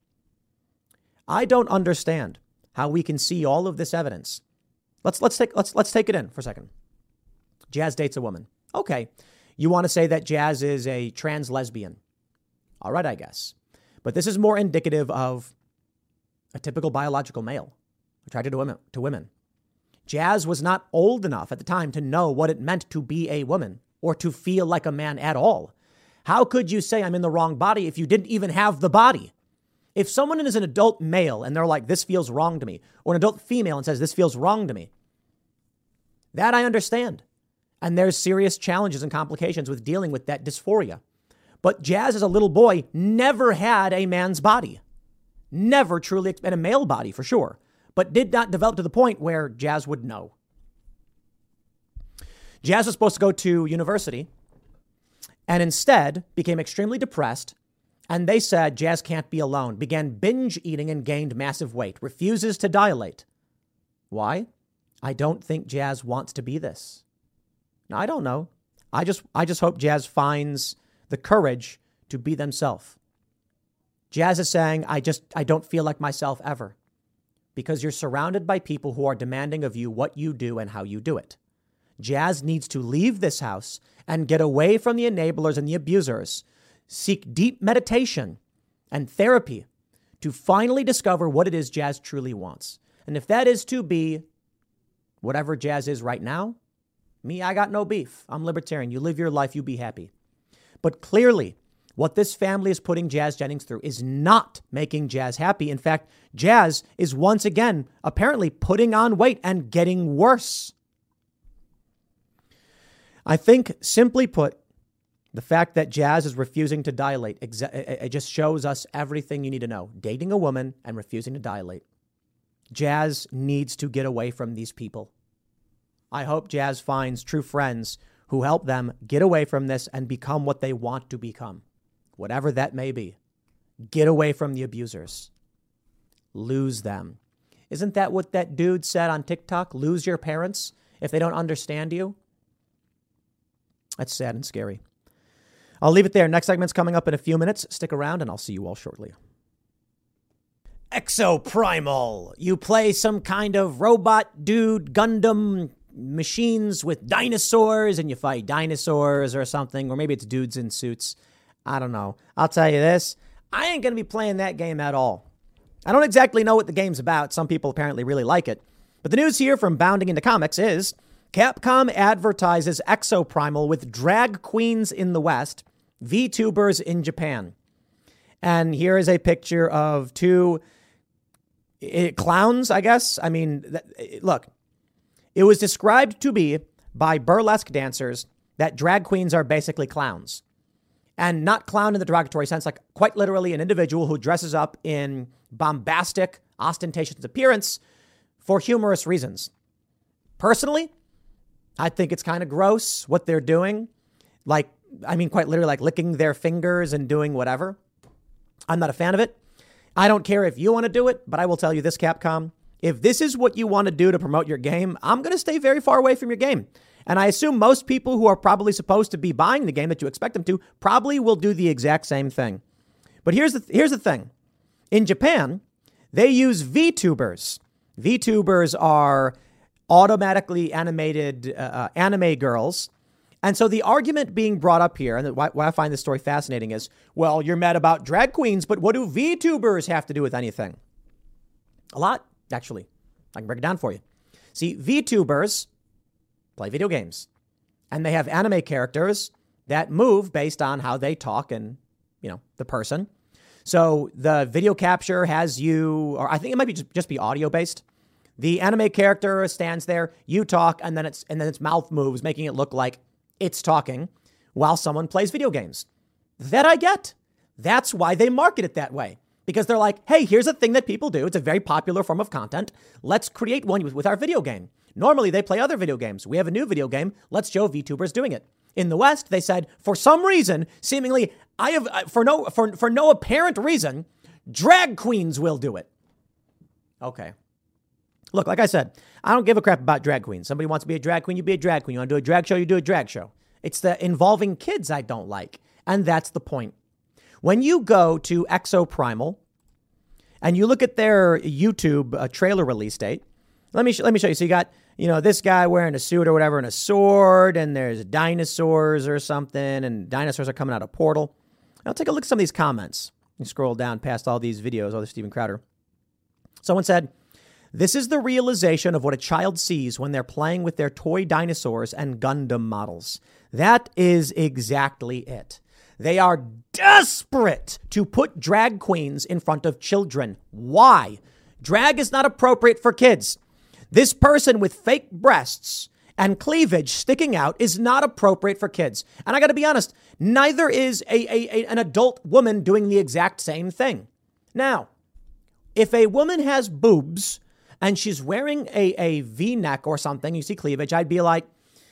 I don't understand how we can see all of this evidence. Let's let's take let's let's take it in for a second. Jazz dates a woman. Okay. You want to say that Jazz is a trans lesbian. All right, I guess. But this is more indicative of a typical biological male attracted to women, to women. Jazz was not old enough at the time to know what it meant to be a woman or to feel like a man at all. How could you say I'm in the wrong body if you didn't even have the body? If someone is an adult male and they're like, this feels wrong to me, or an adult female and says, this feels wrong to me, that I understand. And there's serious challenges and complications with dealing with that dysphoria. But Jazz, as a little boy, never had a man's body. Never truly, and a male body for sure, but did not develop to the point where Jazz would know. Jazz was supposed to go to university and instead became extremely depressed. And they said Jazz can't be alone, began binge eating and gained massive weight, refuses to dilate. Why? I don't think Jazz wants to be this. Now, I don't know. I just I just hope Jazz finds the courage to be themselves. Jazz is saying, I just I don't feel like myself ever. Because you're surrounded by people who are demanding of you what you do and how you do it. Jazz needs to leave this house and get away from the enablers and the abusers. Seek deep meditation and therapy to finally discover what it is Jazz truly wants. And if that is to be whatever Jazz is right now, me, I got no beef. I'm libertarian. You live your life, you be happy. But clearly, what this family is putting Jazz Jennings through is not making Jazz happy. In fact, Jazz is once again apparently putting on weight and getting worse. I think, simply put, the fact that Jazz is refusing to dilate, it just shows us everything you need to know. Dating a woman and refusing to dilate. Jazz needs to get away from these people. I hope Jazz finds true friends who help them get away from this and become what they want to become. Whatever that may be. Get away from the abusers. Lose them. Isn't that what that dude said on TikTok? Lose your parents if they don't understand you? That's sad and scary. I'll leave it there. Next segment's coming up in a few minutes. Stick around and I'll see you all shortly. Exoprimal. You play some kind of robot dude, Gundam machines with dinosaurs and you fight dinosaurs or something. Or maybe it's dudes in suits. I don't know. I'll tell you this. I ain't going to be playing that game at all. I don't exactly know what the game's about. Some people apparently really like it. But the news here from Bounding into Comics is Capcom advertises Exoprimal with drag queens in the West, VTubers in Japan. And here is a picture of two it, clowns, I guess. I mean, th- look, it was described to be by burlesque dancers that drag queens are basically clowns. And not clown in the derogatory sense, like quite literally an individual who dresses up in bombastic, ostentatious appearance for humorous reasons. Personally, I think it's kind of gross what they're doing. Like, I mean, quite literally, like licking their fingers and doing whatever. I'm not a fan of it. I don't care if you want to do it, but I will tell you this, Capcom. If this is what you want to do to promote your game, I'm going to stay very far away from your game. And I assume most people who are probably supposed to be buying the game that you expect them to probably will do the exact same thing. But here's the here's the thing. In Japan, they use VTubers. VTubers are automatically animated uh, anime girls. And so the argument being brought up here, and why, why I find this story fascinating is, well, you're mad about drag queens, but what do VTubers have to do with anything? A lot, actually. I can break it down for you. See, VTubers play video games, and they have anime characters that move based on how they talk and, you know, the person. So the video capture has you, or I think it might be just, just be audio based. The anime character stands there, you talk, and then it's and then its mouth moves, making it look like it's talking while someone plays video games. That I get. That's why they market it that way. Because they're like, hey, here's a thing that people do. It's a very popular form of content. Let's create one with, with our video game. Normally, they play other video games. We have a new video game. Let's show VTubers doing it. In the West, they said, for some reason, seemingly, I have for no for, for no apparent reason, drag queens will do it. Okay. Look, like I said, I don't give a crap about drag queens. Somebody wants to be a drag queen, you be a drag queen. You want to do a drag show, you do a drag show. It's the involving kids I don't like. And that's the point. When you go to Exoprimal and you look at their YouTube uh, trailer release date, let me sh- let me show you. So you got, you know, this guy wearing a suit or whatever and a sword, and there's dinosaurs or something, and dinosaurs are coming out of a portal. Now take a look at some of these comments. You scroll down past all these videos, all the Steven Crowder. Someone said, this is the realization of what a child sees when they're playing with their toy dinosaurs and Gundam models. That is exactly it. They are desperate to put drag queens in front of children. Why? Drag is not appropriate for kids. This person with fake breasts and cleavage sticking out is not appropriate for kids. And I got to be honest, neither is a, a, a an adult woman doing the exact same thing. Now, if a woman has boobs and she's wearing a, a V-neck or something, you see cleavage, I'd be like,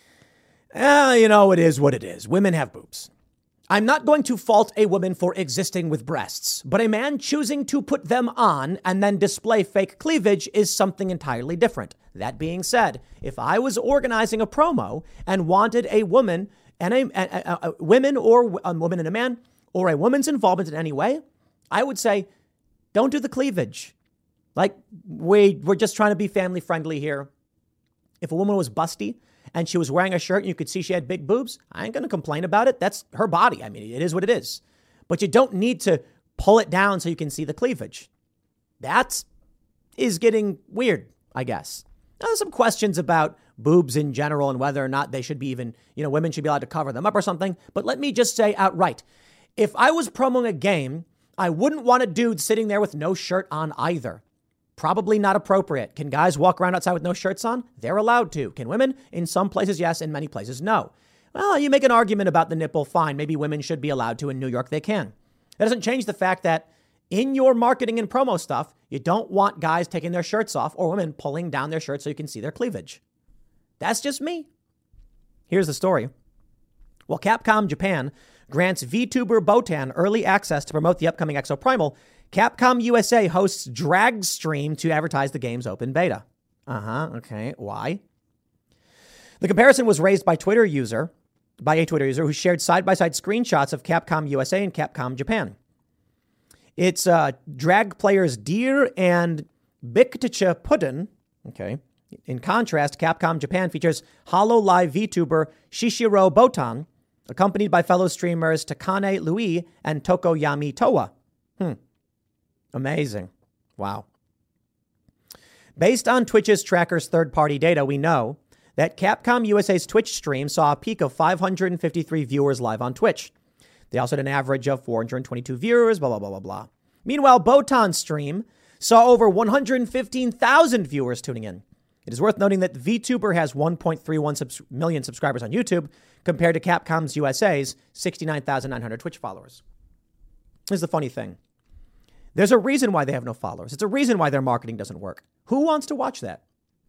eh, you know, it is what it is. Women have boobs. I'm not going to fault a woman for existing with breasts, but a man choosing to put them on and then display fake cleavage is something entirely different. That being said, if I was organizing a promo and wanted a woman and a, a, a, a women or a woman and a man or a woman's involvement in any way, I would say, don't do the cleavage. Like, we, we're just trying to be family friendly here. If a woman was busty and she was wearing a shirt and you could see she had big boobs, I ain't going to complain about it. That's her body. I mean, it is what it is. But you don't need to pull it down so you can see the cleavage. That is getting weird, I guess. Now, there's some questions about boobs in general and whether or not they should be even, you know, women should be allowed to cover them up or something. But let me just say outright, if I was promoting a game, I wouldn't want a dude sitting there with no shirt on either. Probably not appropriate. Can guys walk around outside with no shirts on? They're allowed to. Can women? In some places, yes. In many places, no. Well, you make an argument about the nipple, fine. Maybe women should be allowed to. In New York, they can. That doesn't change the fact that in your marketing and promo stuff, you don't want guys taking their shirts off or women pulling down their shirts so you can see their cleavage. That's just me. Here's the story. Well, Capcom Japan grants VTuber Botan early access to promote the upcoming Exoprimal, Capcom U S A hosts drag stream to advertise the game's open beta. Uh-huh. Okay. Why? The comparison was raised by Twitter user, by a Twitter user who shared side-by-side screenshots of Capcom U S A and Capcom Japan. It's uh, drag players Deer and Bikticha Puddin. Okay. In contrast, Capcom Japan features HoloLive VTuber Shishiro Botan, accompanied by fellow streamers Takane Lui and Tokoyami Towa. Hmm. Amazing. Wow. Based on Twitch's tracker's third-party data, we know that Capcom U S A's Twitch stream saw a peak of five hundred fifty-three viewers live on Twitch. They also had an average of four hundred twenty-two viewers, blah, blah, blah, blah, blah. Meanwhile, Botan's stream saw over one hundred fifteen thousand viewers tuning in. It is worth noting that VTuber has one point three one subs- million subscribers on YouTube compared to Capcom's U S A's sixty-nine thousand nine hundred Twitch followers. Here's the funny thing. There's a reason why they have no followers. It's a reason why their marketing doesn't work. Who wants to watch that?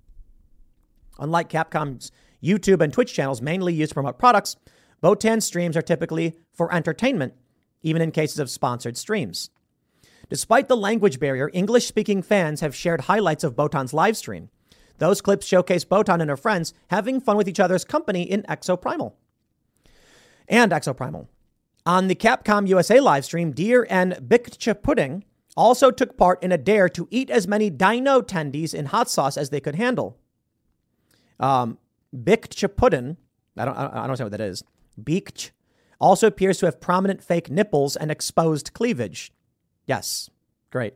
Unlike Capcom's YouTube and Twitch channels mainly used to promote products, Botan's streams are typically for entertainment, even in cases of sponsored streams. Despite the language barrier, English-speaking fans have shared highlights of Botan's live stream. Those clips showcase Botan and her friends having fun with each other's company in Exoprimal. And Exoprimal. On the Capcom U S A live stream, Deer and Bikcha Pudding also took part in a dare to eat as many dino tendies in hot sauce as they could handle. Um, Bikcha Pudding, I don't, I don't understand what that is. Bikch also appears to have prominent fake nipples and exposed cleavage. Yes, great.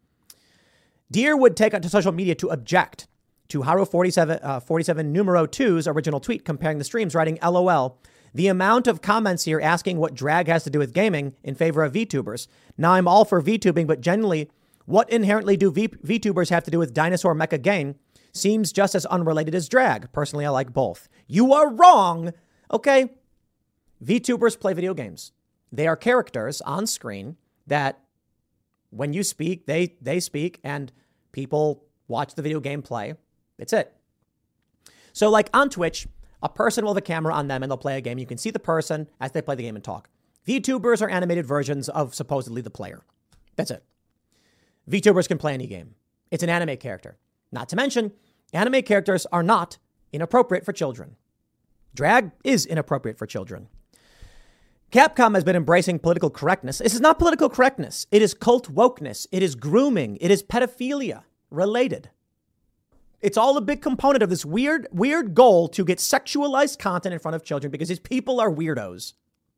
Deer would take to social media to object to Haru forty-seven, uh, forty-seven numero two's original tweet comparing the streams, writing, LOL, the amount of comments here asking what drag has to do with gaming in favor of VTubers. Now I'm all for VTubing, but generally, what inherently do v- VTubers have to do with dinosaur mecha game seems just as unrelated as drag. Personally, I like both. You are wrong. Okay. VTubers play video games. They are characters on screen that when you speak, they they speak and people watch the video game play. It's it. So like on Twitch, a person will have a camera on them and they'll play a game. You can see the person as they play the game and talk. VTubers are animated versions of supposedly the player. That's it. VTubers can play any game. It's an anime character. Not to mention, anime characters are not inappropriate for children. Drag is inappropriate for children. Capcom has been embracing political correctness. This is not political correctness. It is cult wokeness. It is grooming. It is pedophilia related. It's all a big component of this weird, weird goal to get sexualized content in front of children because these people are weirdos.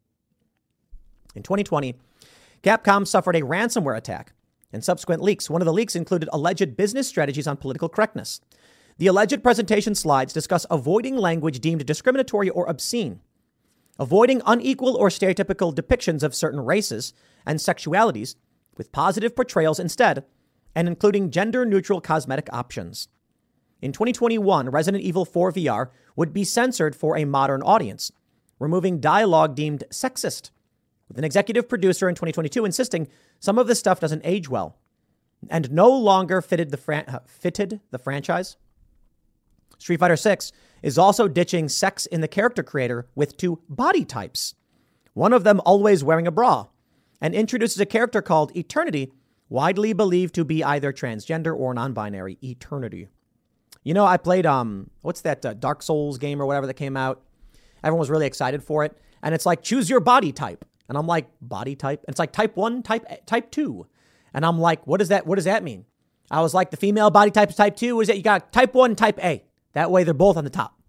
In twenty twenty, Capcom suffered a ransomware attack and subsequent leaks. One of the leaks included alleged business strategies on political correctness. The alleged presentation slides discuss avoiding language deemed discriminatory or obscene, avoiding unequal or stereotypical depictions of certain races and sexualities with positive portrayals instead, and including gender-neutral cosmetic options. In twenty twenty-one, Resident Evil four V R would be censored for a modern audience, removing dialogue deemed sexist, with an executive producer in twenty twenty-two insisting some of this stuff doesn't age well and no longer fitted the, fran- uh, fitted the franchise. Street Fighter six is also ditching sex in the character creator with two body types, one of them always wearing a bra, and introduces a character called Eternity, widely believed to be either transgender or non-binary. Eternity. You know, I played, um, what's that uh, Dark Souls game or whatever that came out? Everyone was really excited for it. And it's like, choose your body type. And I'm like, body type? And it's like type one, type type two. And I'm like, what does that, what does that mean? I was like, the female body type is type two. What is that? You got type one, type A. That way they're both on the top.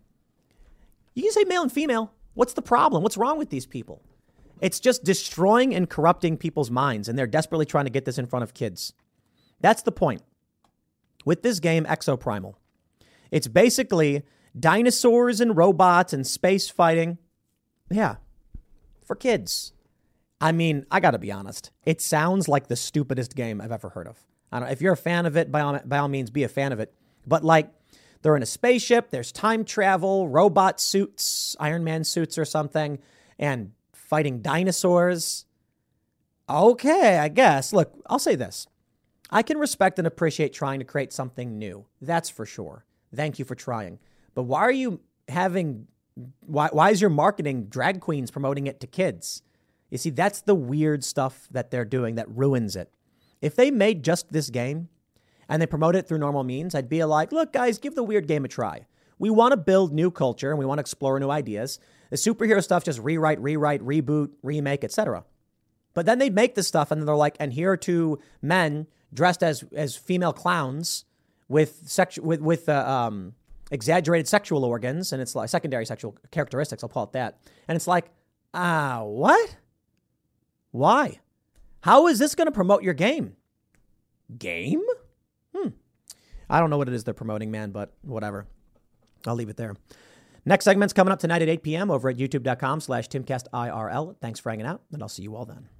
You can say male and female. What's the problem? What's wrong with these people? It's just destroying and corrupting people's minds. And they're desperately trying to get this in front of kids. That's the point. With this game, Exoprimal, it's basically dinosaurs and robots and space fighting. Yeah, for kids. I mean, I got to be honest. It sounds like the stupidest game I've ever heard of. I don't know. If you're a fan of it, by all, by all means, be a fan of it. But like, they're in a spaceship. There's time travel, robot suits, Iron Man suits or something, and fighting dinosaurs. Okay, I guess. Look, I'll say this. I can respect and appreciate trying to create something new. That's for sure. Thank you for trying. But why are you having, why, why is your marketing drag queens promoting it to kids? You see, that's the weird stuff that they're doing that ruins it. If they made just this game and they promote it through normal means, I'd be like, look, guys, give the weird game a try. We want to build new culture and we want to explore new ideas. The superhero stuff, just rewrite, rewrite, reboot, remake, et cetera. But then they make this stuff and they're like, and here are two men dressed as as female clowns with sexu- with with uh, um, exaggerated sexual organs, and it's like secondary sexual characteristics. I'll call it that. And it's like, ah, uh, what? Why? How is this going to promote your game? Game? Hmm. I don't know what it is they're promoting, man, but whatever. I'll leave it there. Next segment's coming up tonight at eight p.m. over at youtube.com slash TimCastIRL. Thanks for hanging out, and I'll see you all then.